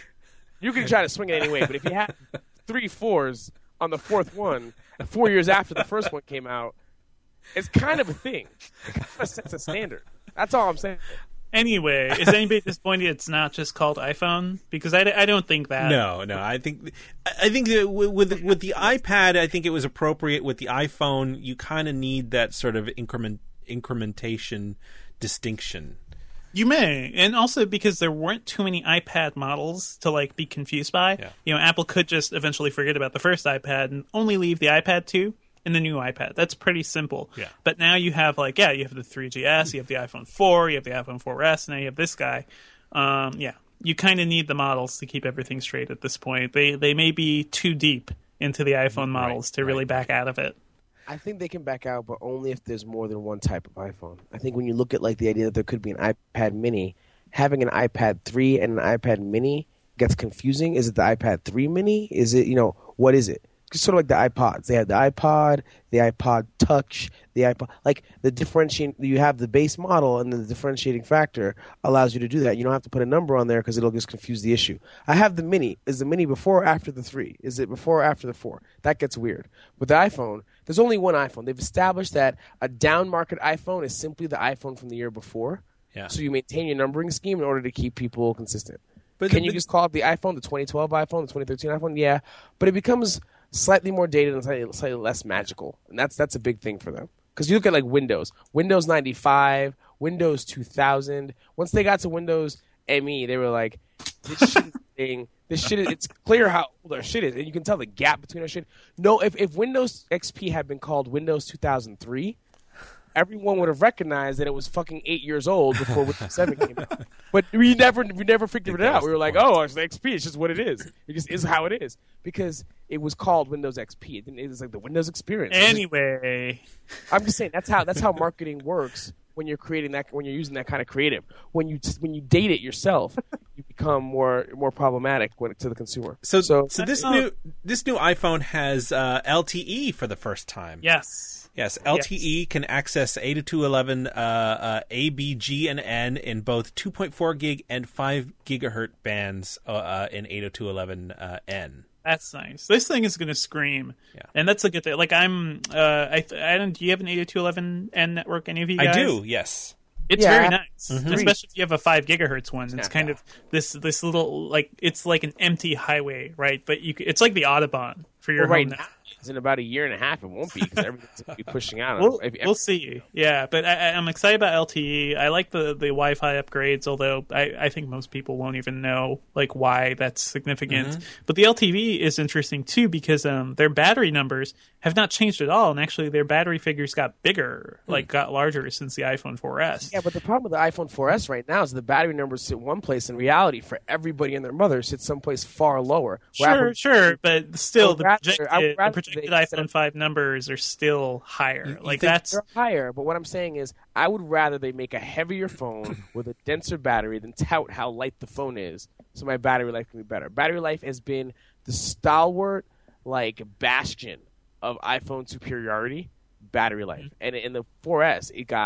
You can try to swing it anyway, but if you have three fours on the fourth one, four years after the first one came out, it's kind of a thing. It kind of sets a standard. That's all I'm saying. Anyway, is anybody disappointed it's not just called iPhone? Because I, I don't think that. No, no. I think I think that with with, with the iPad, I think it was appropriate. With the iPhone, you kind of need that sort of increment incrementation distinction. You may, and also because there weren't too many iPad models to like be confused by. Yeah. You know, Apple could just eventually forget about the first iPad and only leave the iPad two and the new iPad. That's pretty simple. Yeah. But now you have like yeah, you have the three G S, you have the iPhone four, you have the iPhone four S, now you have this guy. Um, yeah, you kind of need the models to keep everything straight at this point. They they may be too deep into the iPhone models to really right. back out of it. I think they can back out, but only if there's more than one type of iPhone. I think when you look at like the idea that there could be an iPad mini, having an iPad three and an iPad mini gets confusing. Is it the iPad three mini? Is it, you know, what is it? It's sort of like the iPods. They have the iPod, the iPod Touch, the iPod. Like the differentiating, you have the base model, and the differentiating factor allows you to do that. You don't have to put a number on there because it'll just confuse the issue. I have the mini. Is the mini before or after the three? Is it before or after the four? That gets weird. With the iPhone, there's only one iPhone. They've established that a down market iPhone is simply the iPhone from the year before. Yeah. So you maintain your numbering scheme in order to keep people consistent. But Can the- you just call it the iPhone, the twenty twelve iPhone, the twenty thirteen iPhone? Yeah, but it becomes slightly more dated and slightly, slightly less magical, and that's that's a big thing for them. Because you look at like Windows, Windows ninety-five, Windows two thousand. Once they got to Windows M E, they were like, "This shit is thing. This shit is. It's clear how old our shit is, and you can tell the gap between our shit." No, if if Windows X P had been called Windows two thousand three. Everyone would have recognized that it was fucking eight years old before Windows seven came out. But we never, we never figured it that out. was We the were like, point. "Oh, it's the X P. It's just what it is. It just is how it is." Because it was called Windows X P. It, didn't, it was like the Windows experience. It was just- Anyway, I'm just saying that's how that's how marketing works when you're creating that when you're using that kind of creative. When you when you date it yourself, you become more more problematic when, to the consumer. So, so, so this Oh. new this new iPhone has uh, L T E for the first time. yes. Yes, L T E can access eight oh two dot eleven uh, uh, A, B, G, and N in both two point four gig and five gigahertz bands uh, uh, in eight oh two dot eleven uh, N. That's nice. This thing is going to scream, Yeah. and that's a good thing. Like I'm, uh, I, I don't. Do you have an eight oh two dot eleven N network? Any of you guys? I do, yes. It's Yeah. very nice, especially if you have a five gigahertz one. It's kind Yeah. of this this little like it's like an empty highway, right? But you, c- it's like the Autobahn for your well, right home. now, in about a year and a half, it won't be because everything's going to be pushing out. We'll, If- if- we'll see. Yeah, but I, I- I'm excited about L T E. I like the, the Wi-Fi upgrades, although I, I think most people won't even know like why that's significant. Mm-hmm. But the L T E is interesting too because um, their battery numbers have not changed at all, and actually their battery figures got bigger, like got larger since the iPhone four S. Yeah, but the problem with the iPhone four S right now is the battery numbers sit one place. In reality, for everybody and their mother, sit someplace far lower. Where Sure, Apple- sure, but still, I would the rather- projected, I would the rather projected they- iPhone five numbers are still higher. Like think that's They're higher, but what I'm saying is, I would rather they make a heavier phone with a denser battery than tout how light the phone is, so my battery life can be better. Battery life has been the stalwart, like bastion of iPhone superiority. Battery life, and in the four S, it got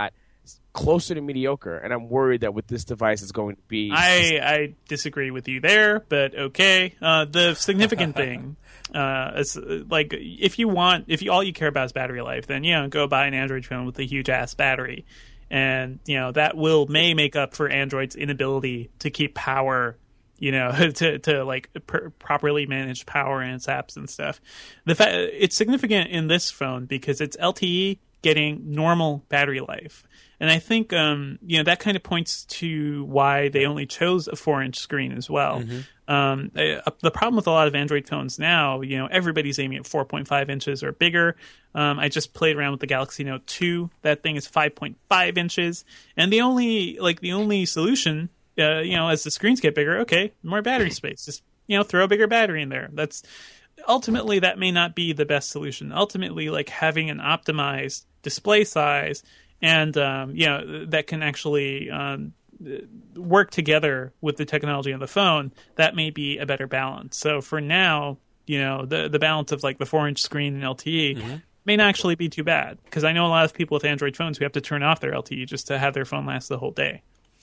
closer to mediocre, and I'm worried that with this device it's going to be. I I disagree with you there, but okay. Uh, the significant thing, uh, is like if you want, if you all you care about is battery life, then you know go buy an Android phone with a huge ass battery, and you know that will may make up for Android's inability to keep power. You know, to to like pr- properly manage power in its apps and stuff. The fa- it's significant in this phone because it's L T E getting normal battery life. And I think, um, you know, that kind of points to why they only chose a four-inch screen as well. Mm-hmm. Um, uh, the problem with a lot of Android phones now, you know, everybody's aiming at four point five inches or bigger. Um, I just played around with the Galaxy Note two. That thing is five point five inches. And the only, like, the only solution, uh, you know, as the screens get bigger, okay, more battery space. Just, you know, throw a bigger battery in there. That's ultimately, that may not be the best solution. Ultimately, like, having an optimized display size and um, you know that can actually um, work together with the technology on the phone, that may be a better balance. So for now, you know, the the balance of like the four inch screen and L T E mm-hmm. may not actually be too bad, because I know a lot of people with Android phones who have to turn off their L T E just to have their phone last the whole day.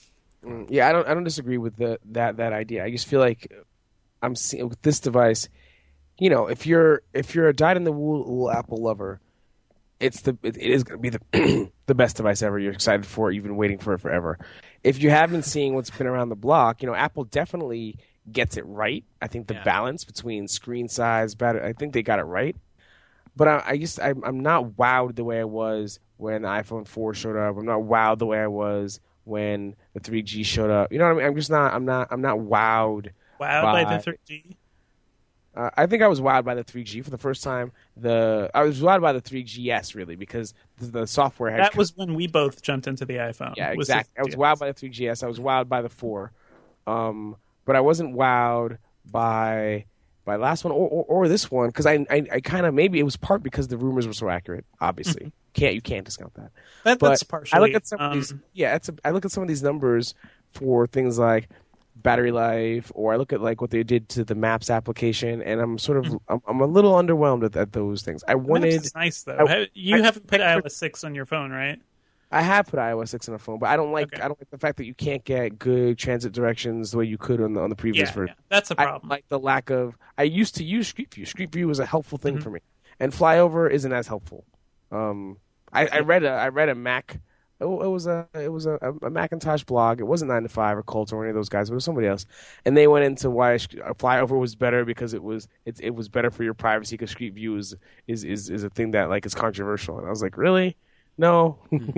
Mm, yeah, I don't I don't disagree with the, that that idea. I just feel like I'm seeing with this device, you know, if you're if you're a dyed in the wool Apple lover, it's the it, it is going to be the the best device ever. You're excited for it. You've been waiting for it forever. If you haven't seen what's been around the block, you know, Apple definitely gets it right. I think the yeah. balance between screen size, battery, I think they got it right. But I, I just I'm, I'm not wowed the way I was when the iPhone four showed up. I'm not wowed the way I was when the three G showed up. You know what I mean? I'm just not. I'm not. I'm not wowed. Wowed by, by the three G. Uh, I think I was wowed by the three G for the first time. The I was wowed by the three G S really because the, the software had. That was when we both jumped into the iPhone. Yeah, exactly. I was wowed by the three G S. I was wowed by the four, um, but I wasn't wowed by by last one or or, or this one because I I, I kind of maybe it was part because the rumors were so accurate. Obviously, mm-hmm. can't you can't discount that. that but that's partially. I look at some um, of these. Yeah, it's a, I look at some of these numbers for things like battery life, or I look at like what they did to the Maps application, and I'm sort of mm-hmm. I'm, I'm a little underwhelmed at, at those things. I wanted. Maps is nice though. I, you I, haven't put I, iOS six on your phone, right? I have put iOS six on a phone, but I don't like okay. I don't like the fact that you can't get good transit directions the way you could on the on the previous yeah, version. Yeah, that's a problem. I like the lack of. I used to use Street View. Street View was a helpful thing mm-hmm. for me, and Flyover isn't as helpful. Um, I, I read a I read a Mac. It was a it was a, a Macintosh blog. It wasn't nine to five or Colt or any of those guys. It was somebody else, and they went into why Flyover was better because it was it, it was better for your privacy because Street View is, is is is a thing that like is controversial. And I was like, really? No.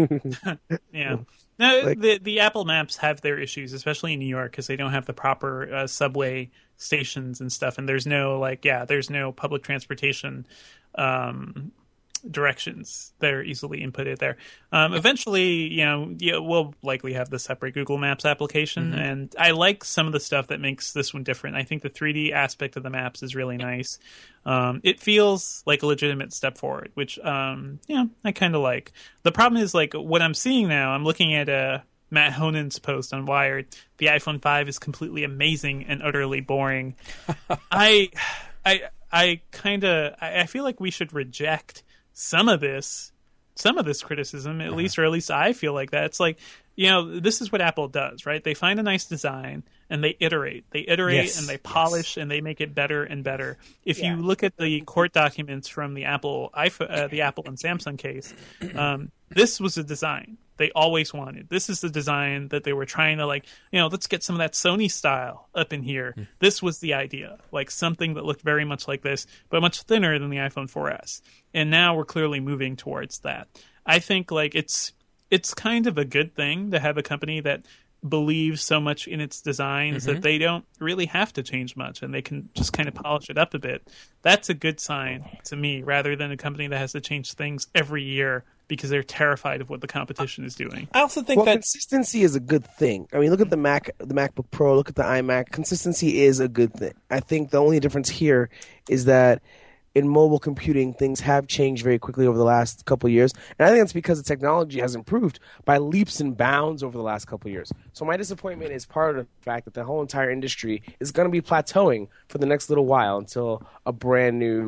yeah. No, like, the the Apple Maps have their issues, especially in New York, because they don't have the proper uh, subway stations and stuff, and there's no like yeah, there's no public transportation. Um, directions that are easily inputted there. Um, eventually, you know, yeah, we'll likely have the separate Google Maps application, mm-hmm. and I like some of the stuff that makes this one different. I think the three D aspect of the maps is really nice. Um, it feels like a legitimate step forward, which, um, yeah, I kind of like. The problem is, like, what I'm seeing now, I'm looking at uh, Matt Honen's post on Wired. The iPhone five is completely amazing and utterly boring. I, I, I kind of, I, I feel like we should reject some of this, some of this criticism, at uh-huh. least, or at least I feel like that. It's like, you know, this is what Apple does, right? They find a nice design and they iterate. They iterate yes. and they polish yes. and they make it better and better. If yeah. you look at the court documents from the Apple iPhone, uh, the Apple and Samsung case, um, this was a design they always wanted. This is the design that they were trying to, like, you know, let's get some of that Sony style up in here. Mm. This was the idea, like something that looked very much like this, but much thinner than the iPhone four S. And now we're clearly moving towards that. I think, like, it's it's kind of a good thing to have a company that believes so much in its designs mm-hmm. that they don't really have to change much and they can just kind of polish it up a bit. That's a good sign to me, rather than a company that has to change things every year because they're terrified of what the competition is doing. I also think well, that consistency is a good thing. I mean, look at the Mac, the MacBook Pro, look at the iMac. Consistency is a good thing. I think the only difference here is that in mobile computing, things have changed very quickly over the last couple of years. And I think that's because the technology has improved by leaps and bounds over the last couple of years. So my disappointment is part of the fact that the whole entire industry is going to be plateauing for the next little while until a brand new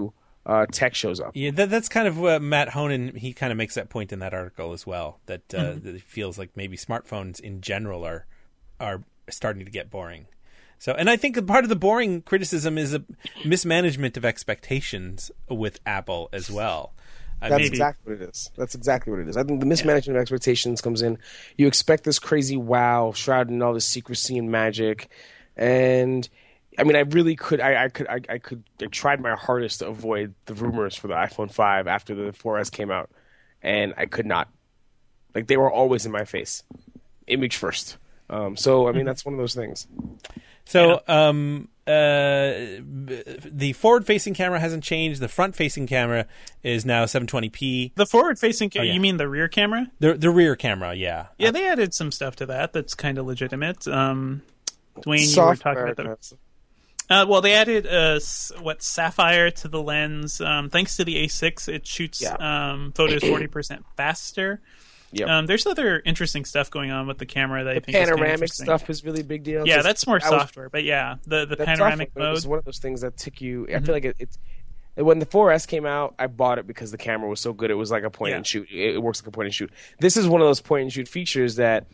uh, tech shows up. Yeah, that, that's kind of what Matt Honan, he kind of makes that point in that article as well, that, uh, mm-hmm. that it feels like maybe smartphones in general are are starting to get boring. So, and I think part of the boring criticism is a mismanagement of expectations with Apple as well. I That's mean, exactly what it is. That's exactly what it is. I think the mismanagement yeah. of expectations comes in. You expect this crazy wow, shrouded in all this secrecy and magic, and I mean, I really could. I, I could. I, I could. I tried my hardest to avoid the rumors for the iPhone five after the four S came out, and I could not. Like, they were always in my face, image first. Um, so I mean, that's one of those things. So yeah. um, uh, the forward-facing camera hasn't changed. The front-facing camera is now seven twenty p. The forward-facing camera, oh, yeah. you mean the rear camera? The the rear camera, yeah. Yeah, they added some stuff to that that's kind of legitimate. Um, Dwayne, Software, you were talking about the... Uh, well, they added uh, what Sapphire to the lens. Um, thanks to the A six, it shoots yeah. um, photos forty percent faster. Yep. Um, there's other interesting stuff going on with the camera that the I think is panoramic stuff is really big deal. Yeah, that's more software, was, but yeah, the the panoramic software mode is one of those things that tick you. Mm-hmm. I feel like it, it's when the four S came out, I bought it because the camera was so good. It was like a point yeah. and shoot. It, it works like a point and shoot. This is one of those point and shoot features that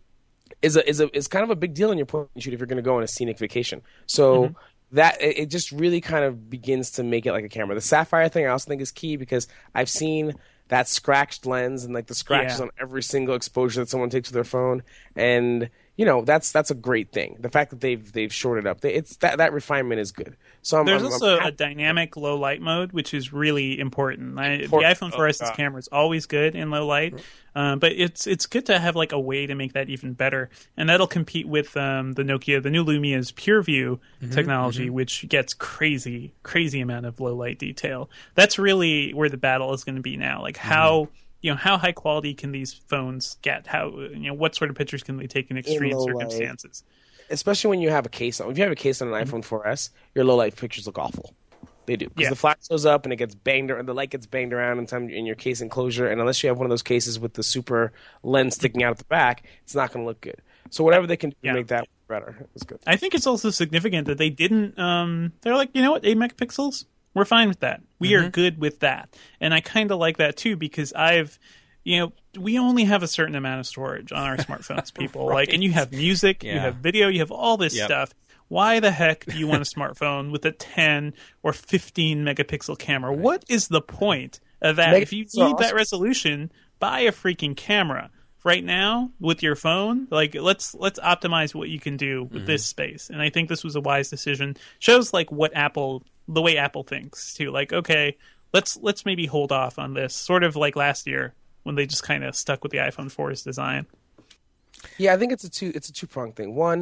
is a is a is kind of a big deal in your point and shoot if you're going to go on a scenic vacation. So. Mm-hmm. That it just really kind of begins to make it like a camera. The Sapphire thing I also think is key because I've seen that scratched lens and like the scratches yeah. on every single exposure that someone takes with their phone, and you know that's that's a great thing. The fact that they've they've shorted up, it's that that refinement is good. So I'm, there's I'm, also I'm a dynamic low light mode, which is really important. I, important. The iPhone four S's oh, camera is always good in low light, um, but it's it's good to have like a way to make that even better, and that'll compete with um, the Nokia, the new Lumia's PureView mm-hmm, technology, mm-hmm. which gets crazy, crazy amount of low light detail. That's really where the battle is going to be now. Like how. Mm-hmm. You know, how high quality can these phones get? How you know what sort of pictures can they take in extreme in circumstances? Light. Especially when you have a case on. If you have a case on an mm-hmm. iPhone four S, your low light pictures look awful. They do because yeah. the flash goes up and it gets banged. The light gets banged around in time in your case enclosure, and unless you have one of those cases with the super lens sticking out at the back, it's not going to look good. So whatever they can do yeah. to make that better is good. I think it's also significant that they didn't. Um, they're like, you know what, eight megapixels. We're fine with that. We mm-hmm. are good with that. And I kind of like that too because I've, you know, we only have a certain amount of storage on our smartphones, people. right. Like, and you have music, yeah. you have video, you have all this yep. stuff. Why the heck do you want a smartphone with a ten or fifteen megapixel camera? Right. What is the point of that? Meg- if you need awesome. that resolution, buy a freaking camera. Right now, with your phone, like let's let's optimize what you can do with mm-hmm. this space. And I think this was a wise decision. Shows like what Apple, the way Apple thinks too. Like, okay, let's let's maybe hold off on this. Sort of like last year when they just kind of stuck with the iPhone four's design. Yeah, I think it's a two it's a two prong thing. One,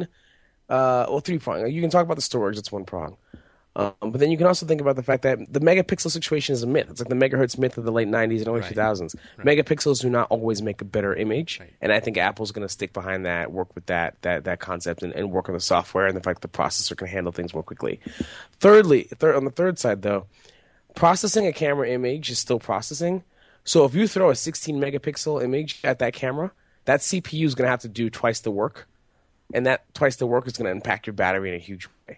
uh, well, three prong. You can talk about the storage. It's one prong. Um, but then you can also think about the fact that the megapixel situation is a myth. It's like the megahertz myth of the late nineties and early right. two thousands. Right. Megapixels do not always make a better image, right. and I think Apple's going to stick behind that, work with that that that concept, and, and work on the software and the fact that the processor can handle things more quickly. Thirdly, third, on the third side, though, processing a camera image is still processing. So if you throw a sixteen megapixel image at that camera, that C P U is going to have to do twice the work, and that twice the work is going to impact your battery in a huge way.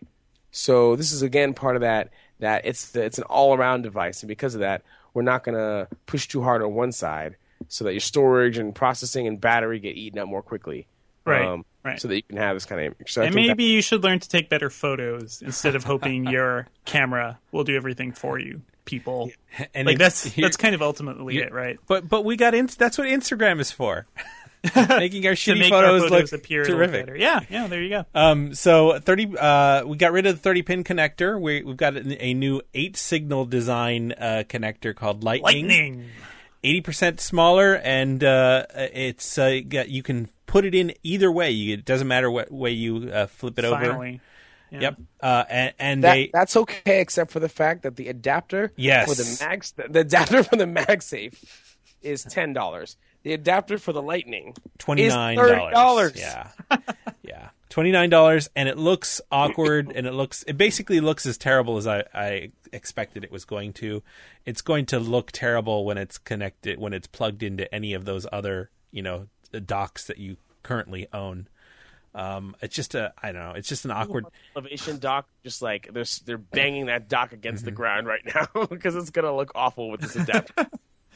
So this is again part of that. That it's the, it's an all-around device, and because of that, we're not going to push too hard on one side, so that your storage and processing and battery get eaten up more quickly. Right. Um, right. So that you can have this kind of image. So and maybe that- you should learn to take better photos instead of hoping your camera will do everything for you. People, and like that's that's kind of ultimately it, right? But but we got in, that's what Instagram is for. Making our shitty make photos, our photos look appear terrific. Look yeah, yeah, there you go. Um, so thirty, uh, we got rid of the thirty pin connector. We, we've got a, a new eight signal design uh, connector called Lightning. Lightning, eighty percent smaller, and uh, it's uh, got, you can put it in either way. You, it doesn't matter what way you uh, flip it Finally. over. Yeah. Yep, uh, and, and that, they, that's okay, except for the fact that the adapter yes. for the Mag, the adapter for the MagSafe is ten dollars. The adapter for the Lightning twenty-nine dollars. Is thirty dollars. Yeah. Yeah. twenty-nine dollars, and it looks awkward, and it looks it basically looks as terrible as I, I expected it was going to. It's going to look terrible when it's connected, when it's plugged into any of those other, you know, docks that you currently own. Um, it's just a, I don't know, it's just an awkward elevation dock. Just like they're they're banging that dock against mm-hmm. the ground right now because it's gonna look awful with this adapter.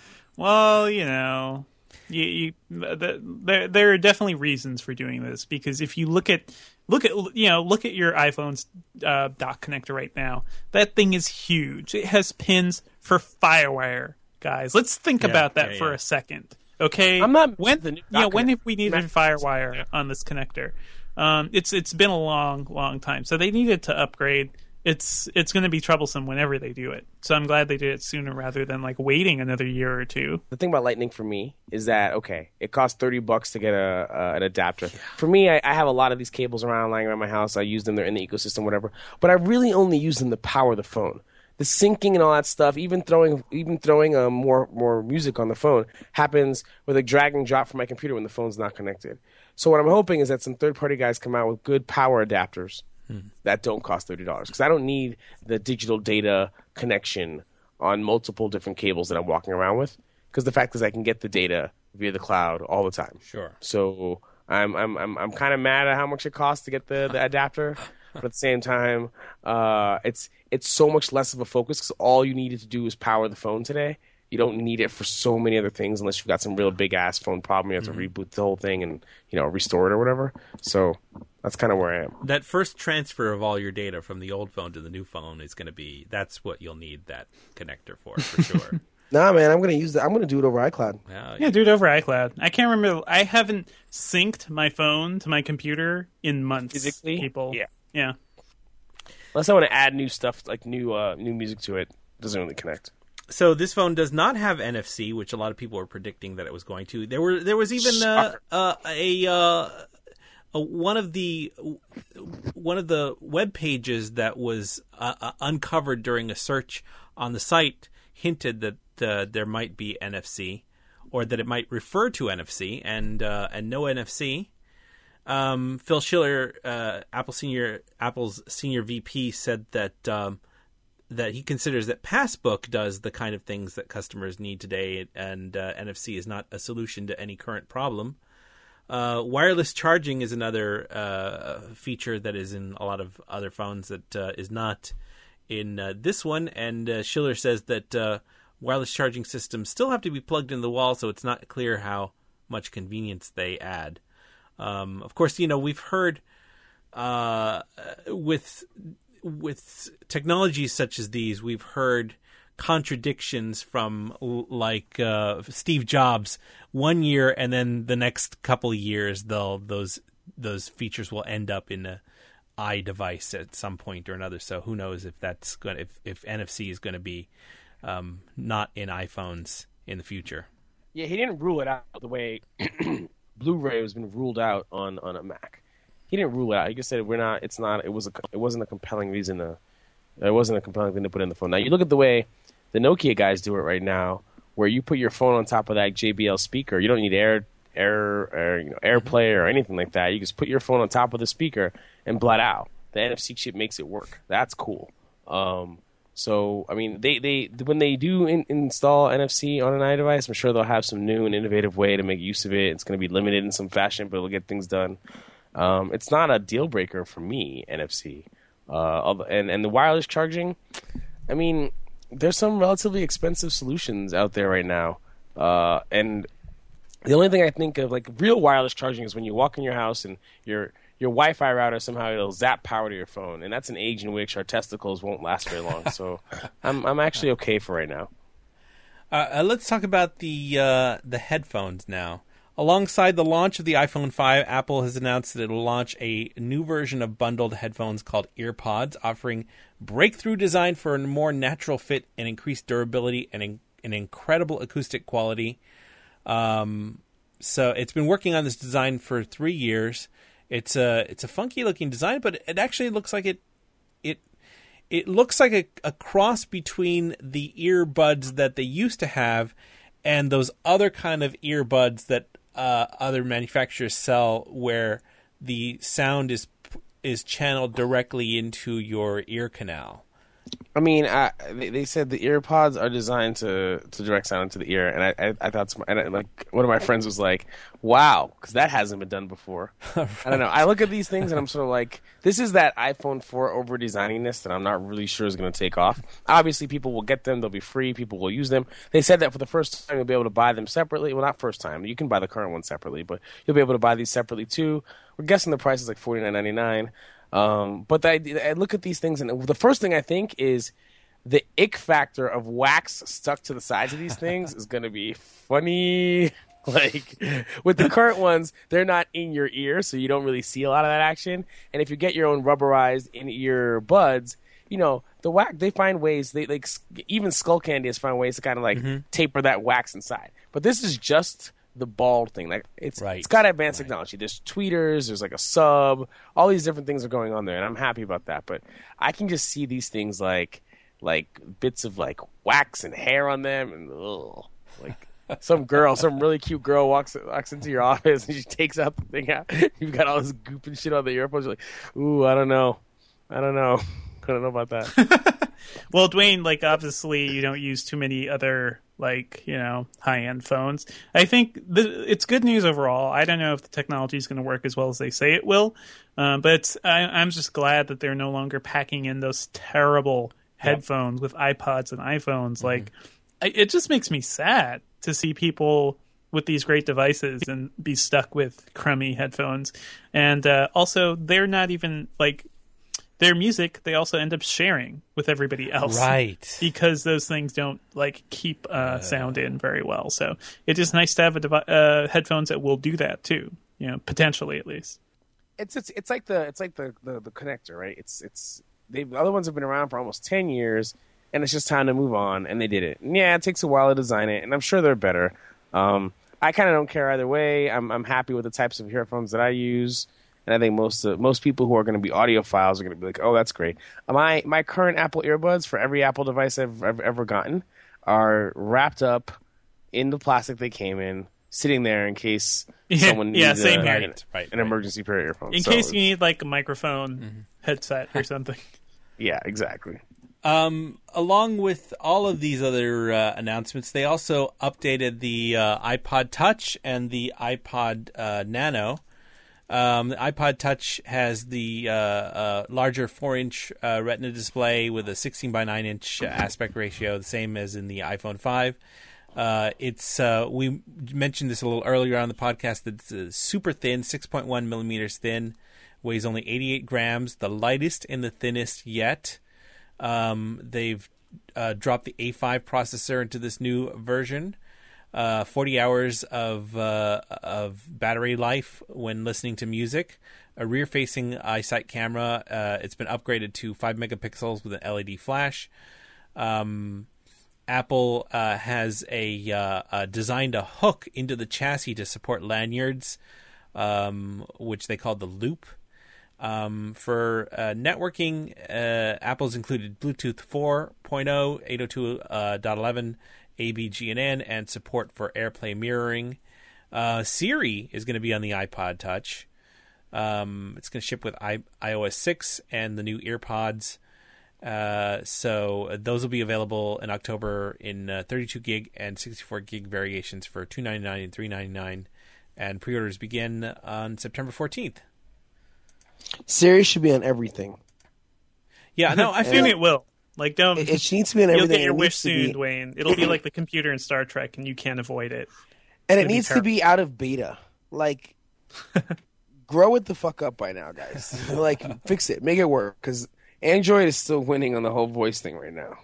Well, you know, you, you, the, there there are definitely reasons for doing this because if you look at look at you know look at your iPhone's uh, dock connector right now, that thing is huge. It has pins for FireWire, guys. Let's think yeah, about that yeah, for yeah. a second. Okay, I'm not when the new yeah when have we needed FireWire yeah. on this connector? Um, it's it's been a long long time, so they needed to upgrade. It's it's going to be troublesome whenever they do it. So I'm glad they did it sooner rather than like waiting another year or two. The thing about Lightning for me is that okay, it costs thirty bucks to get a uh, an adapter. Yeah. For me, I, I have a lot of these cables around lying around my house. I use them; they're in the ecosystem, whatever. But I really only use them to power the phone. The syncing and all that stuff, even throwing even throwing um, more more music on the phone, happens with a drag and drop from my computer when the phone's not connected. So what I'm hoping is that some third-party guys come out with good power adapters hmm. that don't cost thirty dollars. Because I don't need the digital data connection on multiple different cables that I'm walking around with. Because the fact is I can get the data via the cloud all the time. Sure. So I'm I'm I'm, I'm kind of mad at how much it costs to get the, the adapter. But at the same time, uh, it's it's so much less of a focus because all you needed to do is power the phone today. You don't need it for so many other things unless you've got some real big ass phone problem. You have to mm-hmm. reboot the whole thing and you know restore it or whatever. So that's kind of where I am. That first transfer of all your data from the old phone to the new phone is going to be that's what you'll need that connector for for sure. Nah, man, I'm going to use that. I'm going to do it over iCloud. Yeah, yeah, do it over iCloud. I can't remember. I haven't synced my phone to my computer in months. Physically, people. Yeah, yeah. Unless I want to add new stuff, like new uh, new music to it, it doesn't really connect. So this phone does not have N F C, which a lot of people were predicting that it was going to. There were there was even uh, uh, a, uh, a one of the one of the web pages that was uh, uh, uncovered during a search on the site hinted that uh, there might be N F C, or that it might refer to N F C, and uh, and no N F C. Um, Phil Schiller, uh, Apple senior Apple's senior V P, said that um, that he considers that Passbook does the kind of things that customers need today, and uh, N F C is not a solution to any current problem. Uh, wireless charging is another uh, feature that is in a lot of other phones that uh, is not in uh, this one, and uh, Schiller says that uh, wireless charging systems still have to be plugged into the wall, so it's not clear how much convenience they add. Um, of course, you know, we've heard uh, with with technologies such as these, we've heard contradictions from like uh, Steve Jobs one year, and then the next couple of years, they'll those those features will end up in a iDevice at some point or another. So who knows if that's going if if N F C is going to be um, not in iPhones in the future. Yeah, he didn't rule it out the way Blu-ray has been ruled out on, on a Mac. He didn't rule it out. He just said we're not. It's not. It was a. It wasn't a compelling reason to. It wasn't a compelling thing to put in the phone. Now you look at the way the Nokia guys do it right now, where you put your phone on top of that J B L speaker. You don't need Air Air, Air you know, AirPlay or anything like that. You just put your phone on top of the speaker and blot out. The N F C chip makes it work. That's cool. Um, so I mean, they, they when they do in, install N F C on an iDevice, I'm sure they'll have some new and innovative way to make use of it. It's going to be limited in some fashion, but it'll get things done. Um, it's not a deal breaker for me, N F C. Uh, and and the wireless charging, I mean, there's some relatively expensive solutions out there right now, uh, and the only thing I think of like real wireless charging is when you walk in your house and your your Wi-Fi router somehow it'll zap power to your phone, and that's an age in which our testicles won't last very long. So I'm I'm actually okay for right now. Uh, uh, let's talk about the uh, the headphones now. Alongside the launch of the iPhone five, Apple has announced that it will launch a new version of bundled headphones called EarPods, offering breakthrough design for a more natural fit and increased durability and in, an incredible acoustic quality. Um, so it's been working on this design for three years. It's a it's a funky looking design, but it actually looks like it it it looks like a, a cross between the earbuds that they used to have and those other kind of earbuds that uh, other manufacturers sell, where the sound is is channeled directly into your ear canal. I mean, I, they, they said the earpods are designed to, to direct sound into the ear, and I I, I thought, and I, like one of my friends was like, "Wow," because that hasn't been done before. Right. I don't know. I look at these things and I'm sort of like, this is that iPhone four over designiness that I'm not really sure is going to take off. Obviously, people will get them; they'll be free. People will use them. They said that for the first time, you'll be able to buy them separately. Well, not first time. You can buy the current one separately, but you'll be able to buy these separately too. We're guessing the price is like forty-nine ninety-nine. Um, but I, I look at these things, and the first thing I think is the ick factor of wax stuck to the sides of these things is going to be funny. Like, with the current ones, they're not in your ear, so you don't really see a lot of that action. And if you get your own rubberized in-ear buds, you know, the wax, they find ways, they like, even Skull Candy has found ways to kind of like mm-hmm. taper that wax inside. But this is just the bald thing. Like it's right. it's got advanced right. technology. There's tweeters, there's like a sub, all these different things are going on there, and I'm happy about that. But I can just see these things like like bits of like wax and hair on them, and ugh, like some girl, some really cute girl walks walks into your office and she takes out the thing out. You've got all this goop and shit on the earphones. You're like, ooh, I don't know, I don't know, I don't know about that. Well, Dwayne, like obviously you don't use too many other like, you know, high-end phones. I think the, it's good news overall. I don't know if the technology is going to work as well as they say it will, um, but it's, I, I'm just glad that they're no longer packing in those terrible headphones yep. with iPods and iPhones. Mm-hmm. Like, I, it just makes me sad to see people with these great devices and be stuck with crummy headphones. And uh, also, they're not even, like, their music, they also end up sharing with everybody else. Right. Because those things don't, like, keep uh, uh, sound in very well. So it's just nice to have a devi- uh, headphones that will do that, too. You know, potentially, at least. It's it's, it's like the it's like the, the, the connector, right? It's it's they the other ones have been around for almost ten years, and it's just time to move on, and they did it. And yeah, it takes a while to design it, and I'm sure they're better. Um, I kind of don't care either way. I'm I'm happy with the types of earphones that I use. And I think most uh, most people who are going to be audiophiles are going to be like, "Oh, that's great." My my current Apple earbuds for every Apple device I've ever, ever gotten are wrapped up in the plastic they came in, sitting there in case yeah, someone needs yeah, a, same an, here. an, right, an right. emergency pair of earphones. In so, case you need like a microphone mm-hmm. headset or something. Yeah, exactly. Um, along with all of these other uh, announcements, they also updated the uh, iPod Touch and the iPod uh, Nano. Um, the iPod Touch has the uh, uh, larger four-inch uh, Retina display with a sixteen by nine inch aspect ratio, the same as in the iPhone five. Uh, it's uh, we mentioned this a little earlier on the podcast. That it's uh, super thin, six point one millimeters thin, weighs only eighty-eight grams, the lightest and the thinnest yet. Um, they've uh, dropped the A five processor into this new version. Uh, forty hours of uh, of battery life when listening to music. A rear-facing iSight camera. Uh, it's been upgraded to five megapixels with an L E D flash. Um, Apple uh, has a uh, uh, designed a hook into the chassis to support lanyards, um, which they call the Loop. Um, for uh, networking, uh, Apple's included Bluetooth four point oh, eight oh two dot eleven, A B G N N, and support for AirPlay mirroring. Uh, Siri is going to be on the iPod Touch. Um, it's going to ship with I- iOS six and the new EarPods. Uh, so those will be available in October in uh, thirty-two gig and sixty-four gig variations for two hundred ninety-nine dollars and three hundred ninety-nine dollars. And pre-orders begin on September fourteenth. Siri should be on everything. Yeah, no, I feel think it will. Like, don't. It, it needs to be on everything. You'll get your it wish soon, be... Dwayne. It'll be like the computer in Star Trek, and you can't avoid it. And it needs to be out of beta. Like, grow it the fuck up by now, guys. Like, fix it, make it work, because Android is still winning on the whole voice thing right now.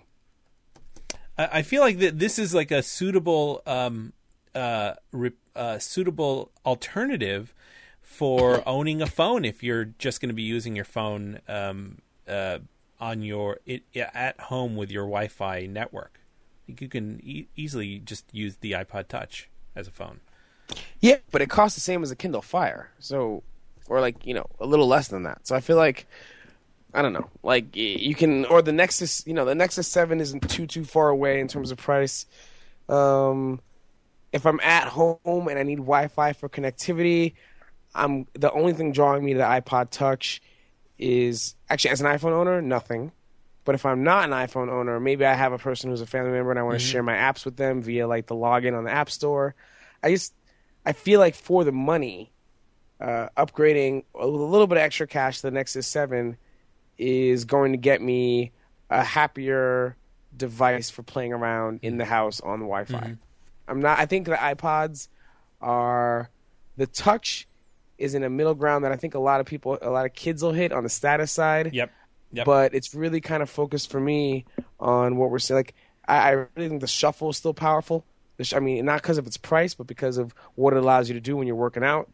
I feel like that this is like a suitable, um, uh, re- uh, suitable alternative for owning a phone if you're just going to be using your phone um, uh, on your it, at home with your Wi-Fi network. You can e- easily just use the iPod Touch as a phone. Yeah, but it costs the same as a Kindle Fire, so or like you know a little less than that. So I feel like I don't know, like you can or the Nexus, you know, the Nexus seven isn't too too far away in terms of price. Um, if I'm at home and I need Wi-Fi for connectivity. I'm the only thing drawing me to the iPod Touch is actually as an iPhone owner, nothing. But if I'm not an iPhone owner, maybe I have a person who's a family member and I want to mm-hmm. share my apps with them via like the login on the App Store. I just I feel like for the money, uh, upgrading a little bit of extra cash to the Nexus seven is going to get me a happier device for playing around in the house on the Wi-Fi. Mm-hmm. I'm not. I think the iPods are the touch is in a middle ground that I think a lot of people, a lot of kids will hit on the status side. Yep. Yep. But it's really kind of focused for me on what we're saying. Like I, I really think the Shuffle is still powerful. I mean, not because of its price, but because of what it allows you to do when you're working out.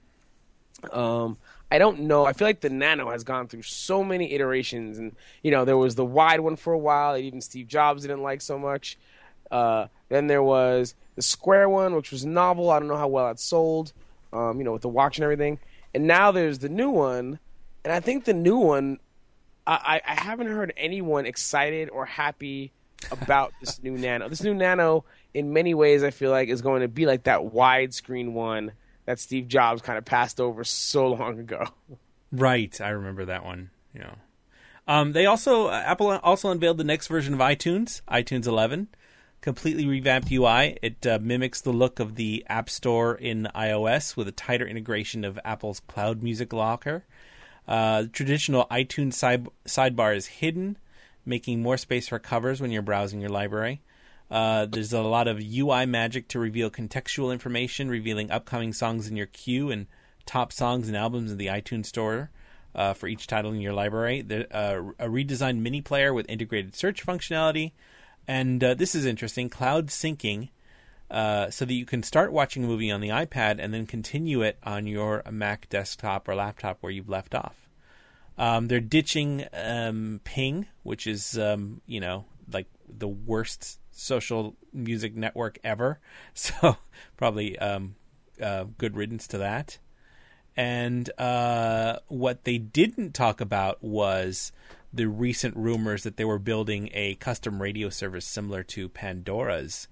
Um, I don't know. I feel like the Nano has gone through so many iterations, and you know, there was the wide one for a while that even Steve Jobs didn't like so much. Uh, then there was the square one, which was novel. I don't know how well it sold, um, you know, with the watch and everything. And now there's the new one, and I think the new one, I, I haven't heard anyone excited or happy about this new Nano. This new Nano, in many ways, I feel like is going to be like that widescreen one that Steve Jobs kind of passed over so long ago. Right, I remember that one. Yeah. Um, they also uh, Apple also unveiled the next version of iTunes, iTunes eleven, completely revamped U I. It uh, mimics the look of the App Store in iOS with a tighter integration of Apple's Cloud Music Locker. Uh, the traditional iTunes side- sidebar is hidden, making more space for covers when you're browsing your library. Uh, there's a lot of U I magic to reveal contextual information, revealing upcoming songs in your queue and top songs and albums in the iTunes Store uh, for each title in your library. There, uh, a redesigned mini player with integrated search functionality. And uh, this is interesting, cloud syncing, uh, so that you can start watching a movie on the iPad and then continue it on your Mac desktop or laptop where you've left off. Um, they're ditching um, Ping, which is, um, you know, like the worst social music network ever. So probably um, uh, good riddance to that. And uh, what they didn't talk about was the recent rumors that they were building a custom radio service similar to Pandora's.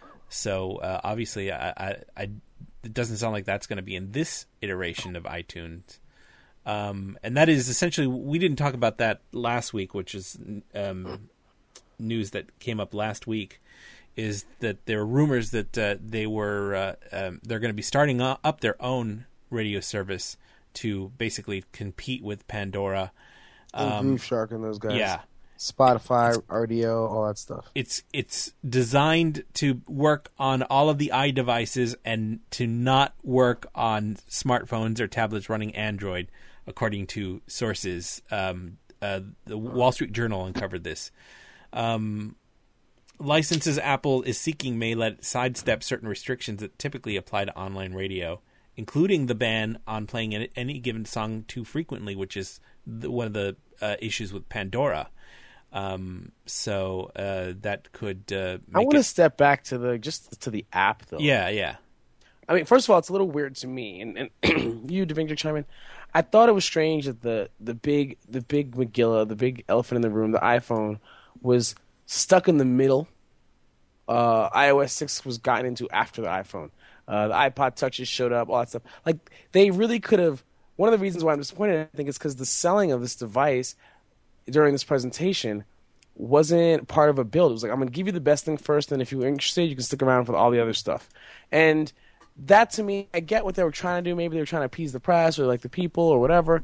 So uh, obviously, I, I, I, it doesn't sound like that's going to be in this iteration of iTunes. Um, and that is essentially, we didn't talk about that last week, which is um, news that came up last week, is that there are rumors that uh, they were uh, um, they're going to be starting up their own radio service to basically compete with Pandora. Um, Groove Shark and those guys. Yeah. Spotify, it's, R D O, all that stuff. It's it's designed to work on all of the iDevices and to not work on smartphones or tablets running Android, according to sources. Um, uh, the Wall Street Journal uncovered this. Um, licenses Apple is seeking may let sidestep certain restrictions that typically apply to online radio, including the ban on playing any given song too frequently, which is the, one of the uh, issues with Pandora. Um, so uh, that could. Uh, make I want to it... step back to the just to the app though. Yeah, yeah. I mean, first of all, it's a little weird to me, and, and you, Devindra, chime in. I thought it was strange that the the big the big Megillah, the big elephant in the room, the iPhone, was stuck in the middle. Uh, iOS six was gotten into after the iPhone. Uh, the iPod Touches showed up, all that stuff. Like, they really could have... One of the reasons why I'm disappointed, I think, is because the selling of this device during this presentation wasn't part of a build. It was like, I'm going to give you the best thing first, and if you're interested, you can stick around for all the other stuff. And that, to me, I get what they were trying to do. Maybe they were trying to appease the press or, like, the people or whatever.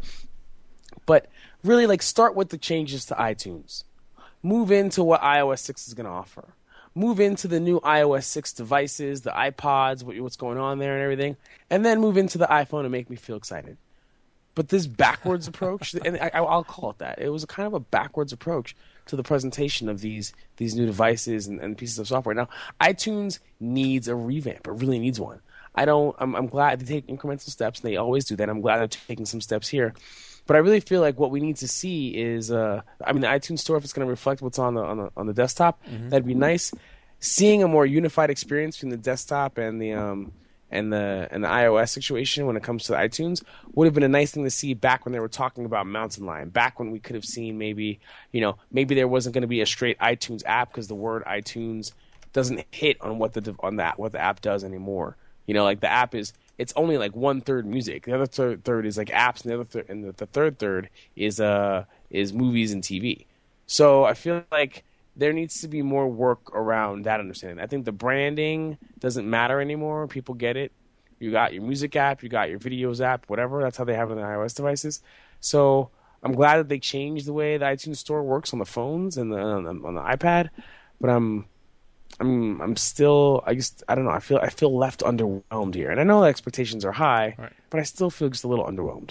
But really, like, start with the changes to iTunes. Move into what iOS six is going to offer. Move into the new iOS six devices, the iPods, what, what's going on there and everything, and then move into the iPhone and make me feel excited. But this backwards approach, and I, I'll call it that, it was a kind of a backwards approach to the presentation of these these new devices and, and pieces of software. Now, iTunes needs a revamp. It really needs one. I don't. I'm, I'm glad they take incremental steps, and they always do that. I'm glad they're taking some steps here. But I really feel like what we need to see is, uh, I mean, the iTunes Store, if it's going to reflect what's on the on the on the desktop, mm-hmm. that'd be nice. Seeing a more unified experience between the desktop and the um, and the and the iOS situation when it comes to the iTunes would have been a nice thing to see back when they were talking about Mountain Lion. Back when we could have seen maybe, you know, maybe there wasn't going to be a straight iTunes app because the word iTunes doesn't hit on what the on that what the app does anymore. You know, like the app is. It's only like one third music. The other third, third is like apps, and the other third, and the, the third third is uh is movies and T V. So I feel like there needs to be more work around that understanding. I think the branding doesn't matter anymore. People get it. You got your music app, you got your videos app, whatever. That's how they have it on the iOS devices. So I'm glad that they changed the way the iTunes Store works on the phones and the, on, the, on the iPad. But I'm, I'm, I'm still. I just, I don't know. I feel, I feel left underwhelmed here. And I know the expectations are high, right. but I still feel just a little underwhelmed.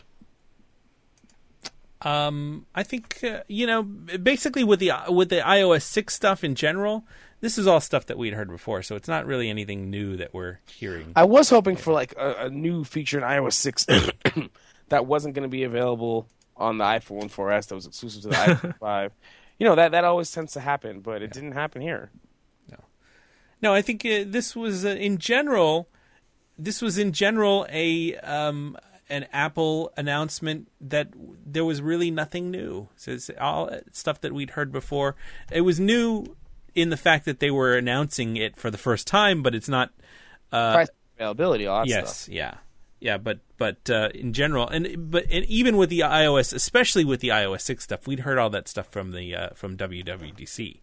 Um, I think uh, you know, basically with the with the iOS six stuff in general, this is all stuff that we'd heard before, so it's not really anything new that we're hearing. I was hoping for like a, a new feature in iOS six that wasn't going to be available on the iPhone four S, that was exclusive to the iPhone five. You know, that that always tends to happen, but it yeah. didn't happen here. No, no, I think uh, this was uh, in general. This was in general a. Um, an Apple announcement that there was really nothing new. So it's all stuff that we'd heard before. It was new in the fact that they were announcing it for the first time, but it's not uh, price availability. All that yes, stuff. yeah, yeah. But but uh, in general, and but and even with the iOS, especially with the iOS six stuff, we'd heard all that stuff from the uh, from W W D C.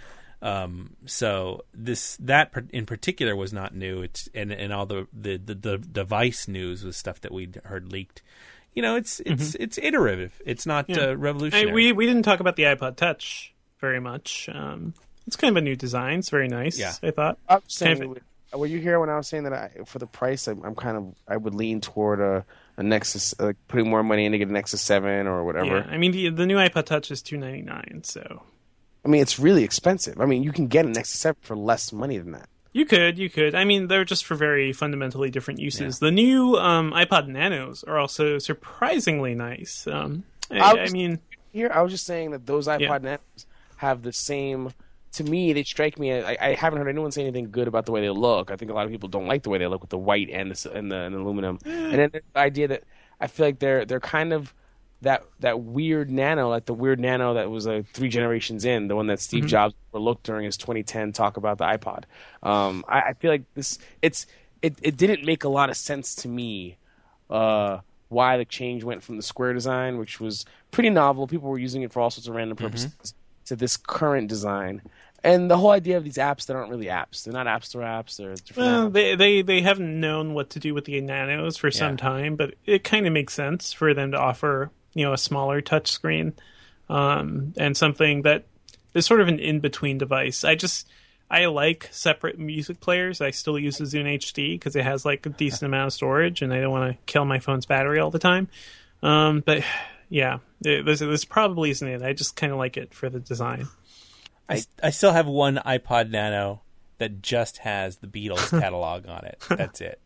Um, so this that in particular was not new. It's and, and all the, the, the, the device news was stuff that we'd heard leaked. You know, it's it's mm-hmm. it's iterative. It's not yeah. uh, revolutionary. I, we we didn't talk about the iPod Touch very much. Um, it's kind of a new design. It's very nice. Yeah. I thought. I'm saying, kind of, were you here when I was saying that I, for the price, I'm, I'm kind of I would lean toward a, a Nexus, like putting more money in to get a Nexus seven or whatever. Yeah, I mean the, the new iPod Touch is two ninety-nine, so. I mean, it's really expensive. I mean, you can get an Nexus seven for less money than that. You could, you could. I mean, they're just for very fundamentally different uses. Yeah. The new um, iPod Nanos are also surprisingly nice. Um, I, I, was, I mean, here I was just saying that those iPod yeah. Nanos have the same. To me, they strike me. I, I haven't heard anyone say anything good about the way they look. I think a lot of people don't like the way they look with the white and the and the, and the aluminum. And then the idea that I feel like they're they're kind of. That that weird Nano, like the weird Nano that was uh, three generations in, the one that Steve mm-hmm. Jobs overlooked during his twenty ten talk about the iPod. Um, I, I feel like this, it's it, it didn't make a lot of sense to me uh, why the change went from the square design, which was pretty novel. People were using it for all sorts of random purposes, mm-hmm. to this current design. And the whole idea of these apps that aren't really apps. They're not App Store apps. They're different well, apps. They, they, they haven't known what to do with the Nanos for yeah. some time, but it kind of makes sense for them to offer, you know, a smaller touch screen um, and something that is sort of an in-between device. I just, I like separate music players. I still use the Zune H D because it has like a decent amount of storage and I don't want to kill my phone's battery all the time. Um, but yeah, it, this, this probably isn't it. I just kind of like it for the design. I, I still have one iPod Nano that just has the Beatles catalog on it. That's it.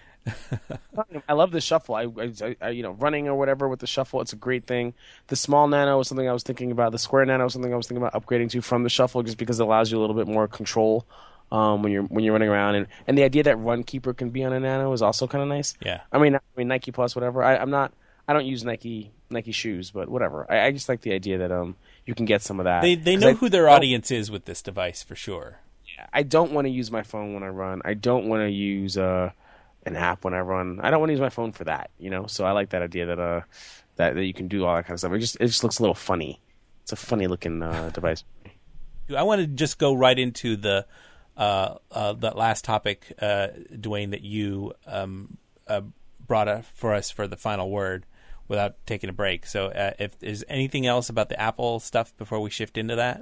I love the shuffle. I, I, I, you know, running or whatever with the shuffle, it's a great thing. The small Nano was something I was thinking about. The square Nano was something I was thinking about upgrading to from the shuffle, just because it allows you a little bit more control um, when you're when you're running around. And, and the idea that Run Keeper can be on a Nano is also kind of nice. Yeah. I mean, I mean Nike Plus, whatever. I, I'm not. I don't use Nike Nike shoes, but whatever. I, I just like the idea that um you can get some of that. They they know I, who their audience is with this device for sure. Yeah. I don't want to use my phone when I run. I don't want to use uh. an app when I run. I don't want to use my phone for that, you know. So I like that idea that uh that, that you can do all that kind of stuff. It just it just looks a little funny. It's a funny looking uh, device. I want to just go right into the uh, uh, that last topic, uh, Dwayne, that you um, uh, brought up for us for the final word without taking a break. So uh, if there's anything else about the Apple stuff before we shift into that.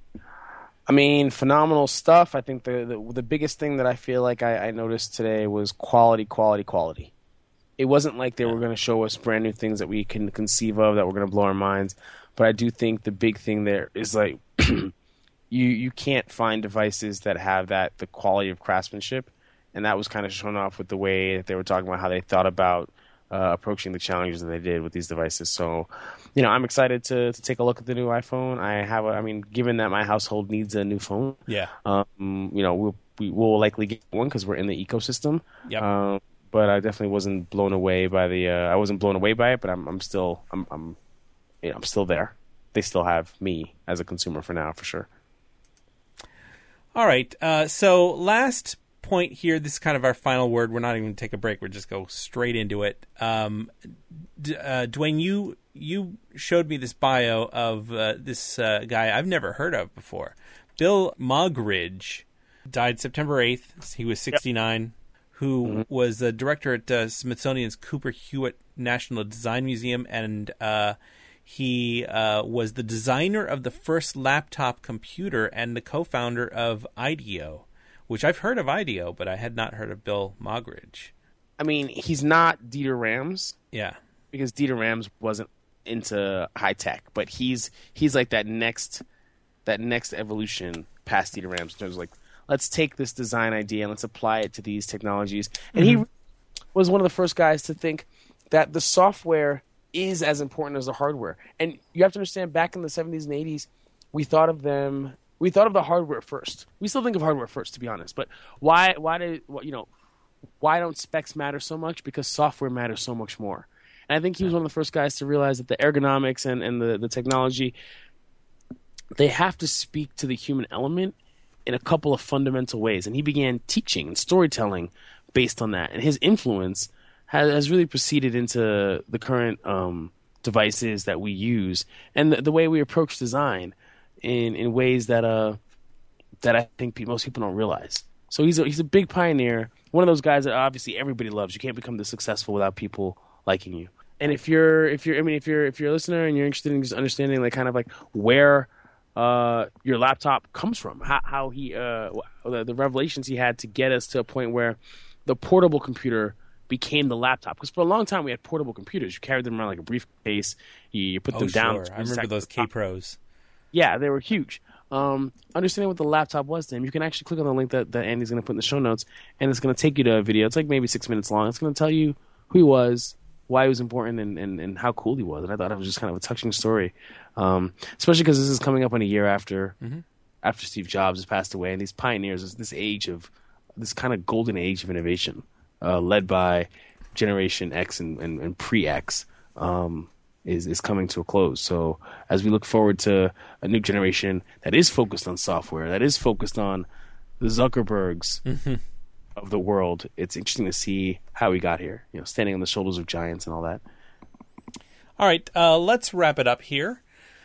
I mean, phenomenal stuff. I think the, the the biggest thing that I feel like I, I noticed today was quality, quality, quality. It wasn't like they were going to show us brand new things that we can conceive of that were going to blow our minds. But I do think the big thing there is like you you can't find devices that have that the quality of craftsmanship, and that was kind of shown off with the way that they were talking about how they thought about uh, approaching the challenges that they did with these devices. So, you know, I'm excited to, to take a look at the new iPhone. I have, a, I mean, given that my household needs a new phone, yeah, um, you know, we'll we will likely get one because we're in the ecosystem. Yep. Um, but I definitely wasn't blown away by the. Uh, I wasn't blown away by it, but I'm I'm still I'm I'm, you know, I'm still there. They still have me as a consumer for now, for sure. All right. Uh, so last point here, this is kind of our final word. We're not even going to take a break. We'll just go straight into it. Um, D- uh, Dwayne, you you showed me this bio of uh, this uh, guy I've never heard of before. Bill Moggridge died September eighth. He was sixty-nine. Yep. Who mm-hmm. was the director at uh, Smithsonian's Cooper Hewitt National Design Museum, and uh, he uh, was the designer of the first laptop computer and the co-founder of IDEO, which I've heard of IDEO, but I had not heard of Bill Moggridge. I mean, he's not Dieter Rams. Yeah. Because Dieter Rams wasn't into high tech, but he's he's like that next that next evolution past Dieter Rams in terms of like, let's take this design idea and let's apply it to these technologies. And mm-hmm. he was one of the first guys to think that the software is as important as the hardware. And you have to understand, back in the seventies and eighties, we thought of them, we thought of the hardware first. We still think of hardware first, to be honest. But why, why do, you know, why don't specs matter so much? Because software matters so much more. And I think he was one of the first guys to realize that the ergonomics and, and the, the technology, they have to speak to the human element in a couple of fundamental ways. And he began teaching and storytelling based on that. And his influence has, has really proceeded into the current um, devices that we use and the, the way we approach design in, in ways that uh that I think people, most people don't realize. So he's a, he's a big pioneer, one of those guys that obviously everybody loves. You can't become this successful without people liking you. And if you're if you're I mean if you're if you're a listener and you're interested in just understanding like kind of like where Uh, your laptop comes from, how, how he, uh, the, the revelations he had to get us to a point where the portable computer became the laptop. Because for a long time we had portable computers. You carried them around like a briefcase. You, you put oh, them down. Sure. I remember those K-Pros. Yeah, they were huge. Um, understanding what the laptop was to him, you can actually click on the link that, that Andy's going to put in the show notes, and it's going to take you to a video. It's like maybe six minutes long. It's going to tell you who he was, why he was important, and, and, and how cool he was. And I thought it was just kind of a touching story, um, especially because this is coming up on a year after mm-hmm. after Steve Jobs has passed away, and these pioneers, this age of this kind of golden age of innovation, uh, led by Generation X and, and, and pre-X, um, is is coming to a close. So as we look forward to a new generation that is focused on software, that is focused on the Zuckerbergs mm-hmm. of the world, it's interesting to see how we got here, you know, standing on the shoulders of giants and all that. All right, uh, let's wrap it up here.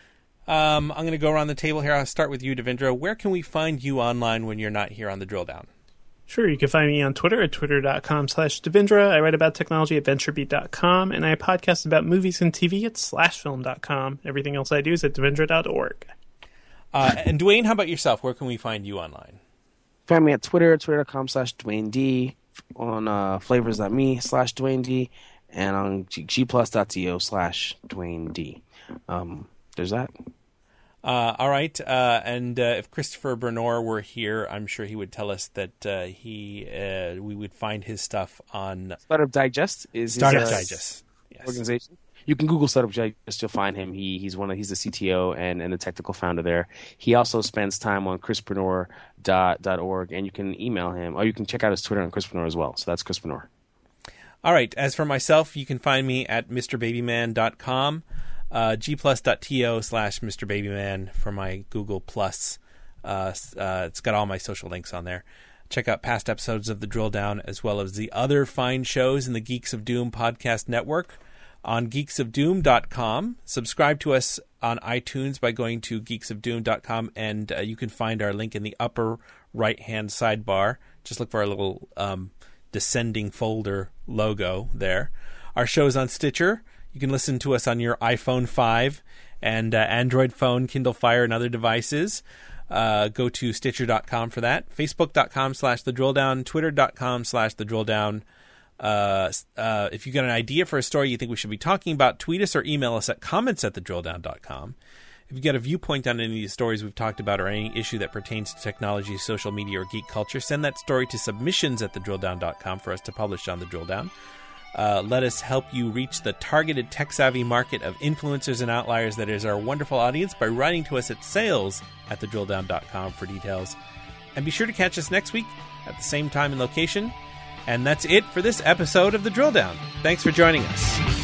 Um, I'm going to go around the table here. I'll start with you, Devindra. Where can we find you online when you're not here on the Drill Down? Sure, you can find me on Twitter at twitter.com slash Devindra. I write about technology at venturebeat dot com, and I podcast about movies and T V at slash film dot com. Everything else I do is at devindra dot org. Uh, and Dwayne, how about yourself? Where can we find you online? Find me at Twitter, twitter.com slash Dwayne D, on uh, flavors.me slash Dwayne D, and on G- gplus.to slash Dwayne D. Um, there's that. Uh, all right. Uh, and uh, if Christopher Bernor were here, I'm sure he would tell us that uh, he uh, we would find his stuff on Startup Digest is Startup his, uh, Digest yes. organization. You can Google Startup Digest, you'll find him. He he's one of he's the C T O and, and the technical founder there. He also spends time on chris bernor dot org, and you can email him, or you can check out his Twitter on Chris Bernor as well. So that's Chris Bernor. All right. As for myself, you can find me at mr babyman dot com. Uh, gplus.to slash Mr. Babyman for my Google Plus. Uh, uh, it's got all my social links on there. Check out past episodes of The Drill Down, as well as the other fine shows in the Geeks of Doom podcast network on geeks of doom dot com. Subscribe to us on iTunes by going to geeks of doom dot com, and uh, you can find our link in the upper right-hand sidebar. Just look for our little um, descending folder logo there. Our show's on Stitcher. You can listen to us on your iPhone five and uh, Android phone, Kindle Fire, and other devices. Uh, go to Stitcher dot com for that. Facebook.com slash The Drill Down. Twitter.com slash The Drill Down. Uh, uh, if you've got an idea for a story you think we should be talking about, tweet us or email us at comments at the drill down dot com. If you've got a viewpoint on any of these stories we've talked about or any issue that pertains to technology, social media, or geek culture, send that story to submissions at the drill down dot com for us to publish on The Drill Down. Uh, let us help you reach the targeted tech-savvy market of influencers and outliers that is our wonderful audience by writing to us at sales at the drill down dot com for details. And be sure to catch us next week at the same time and location. And that's it for this episode of The Drill Down. Thanks for joining us.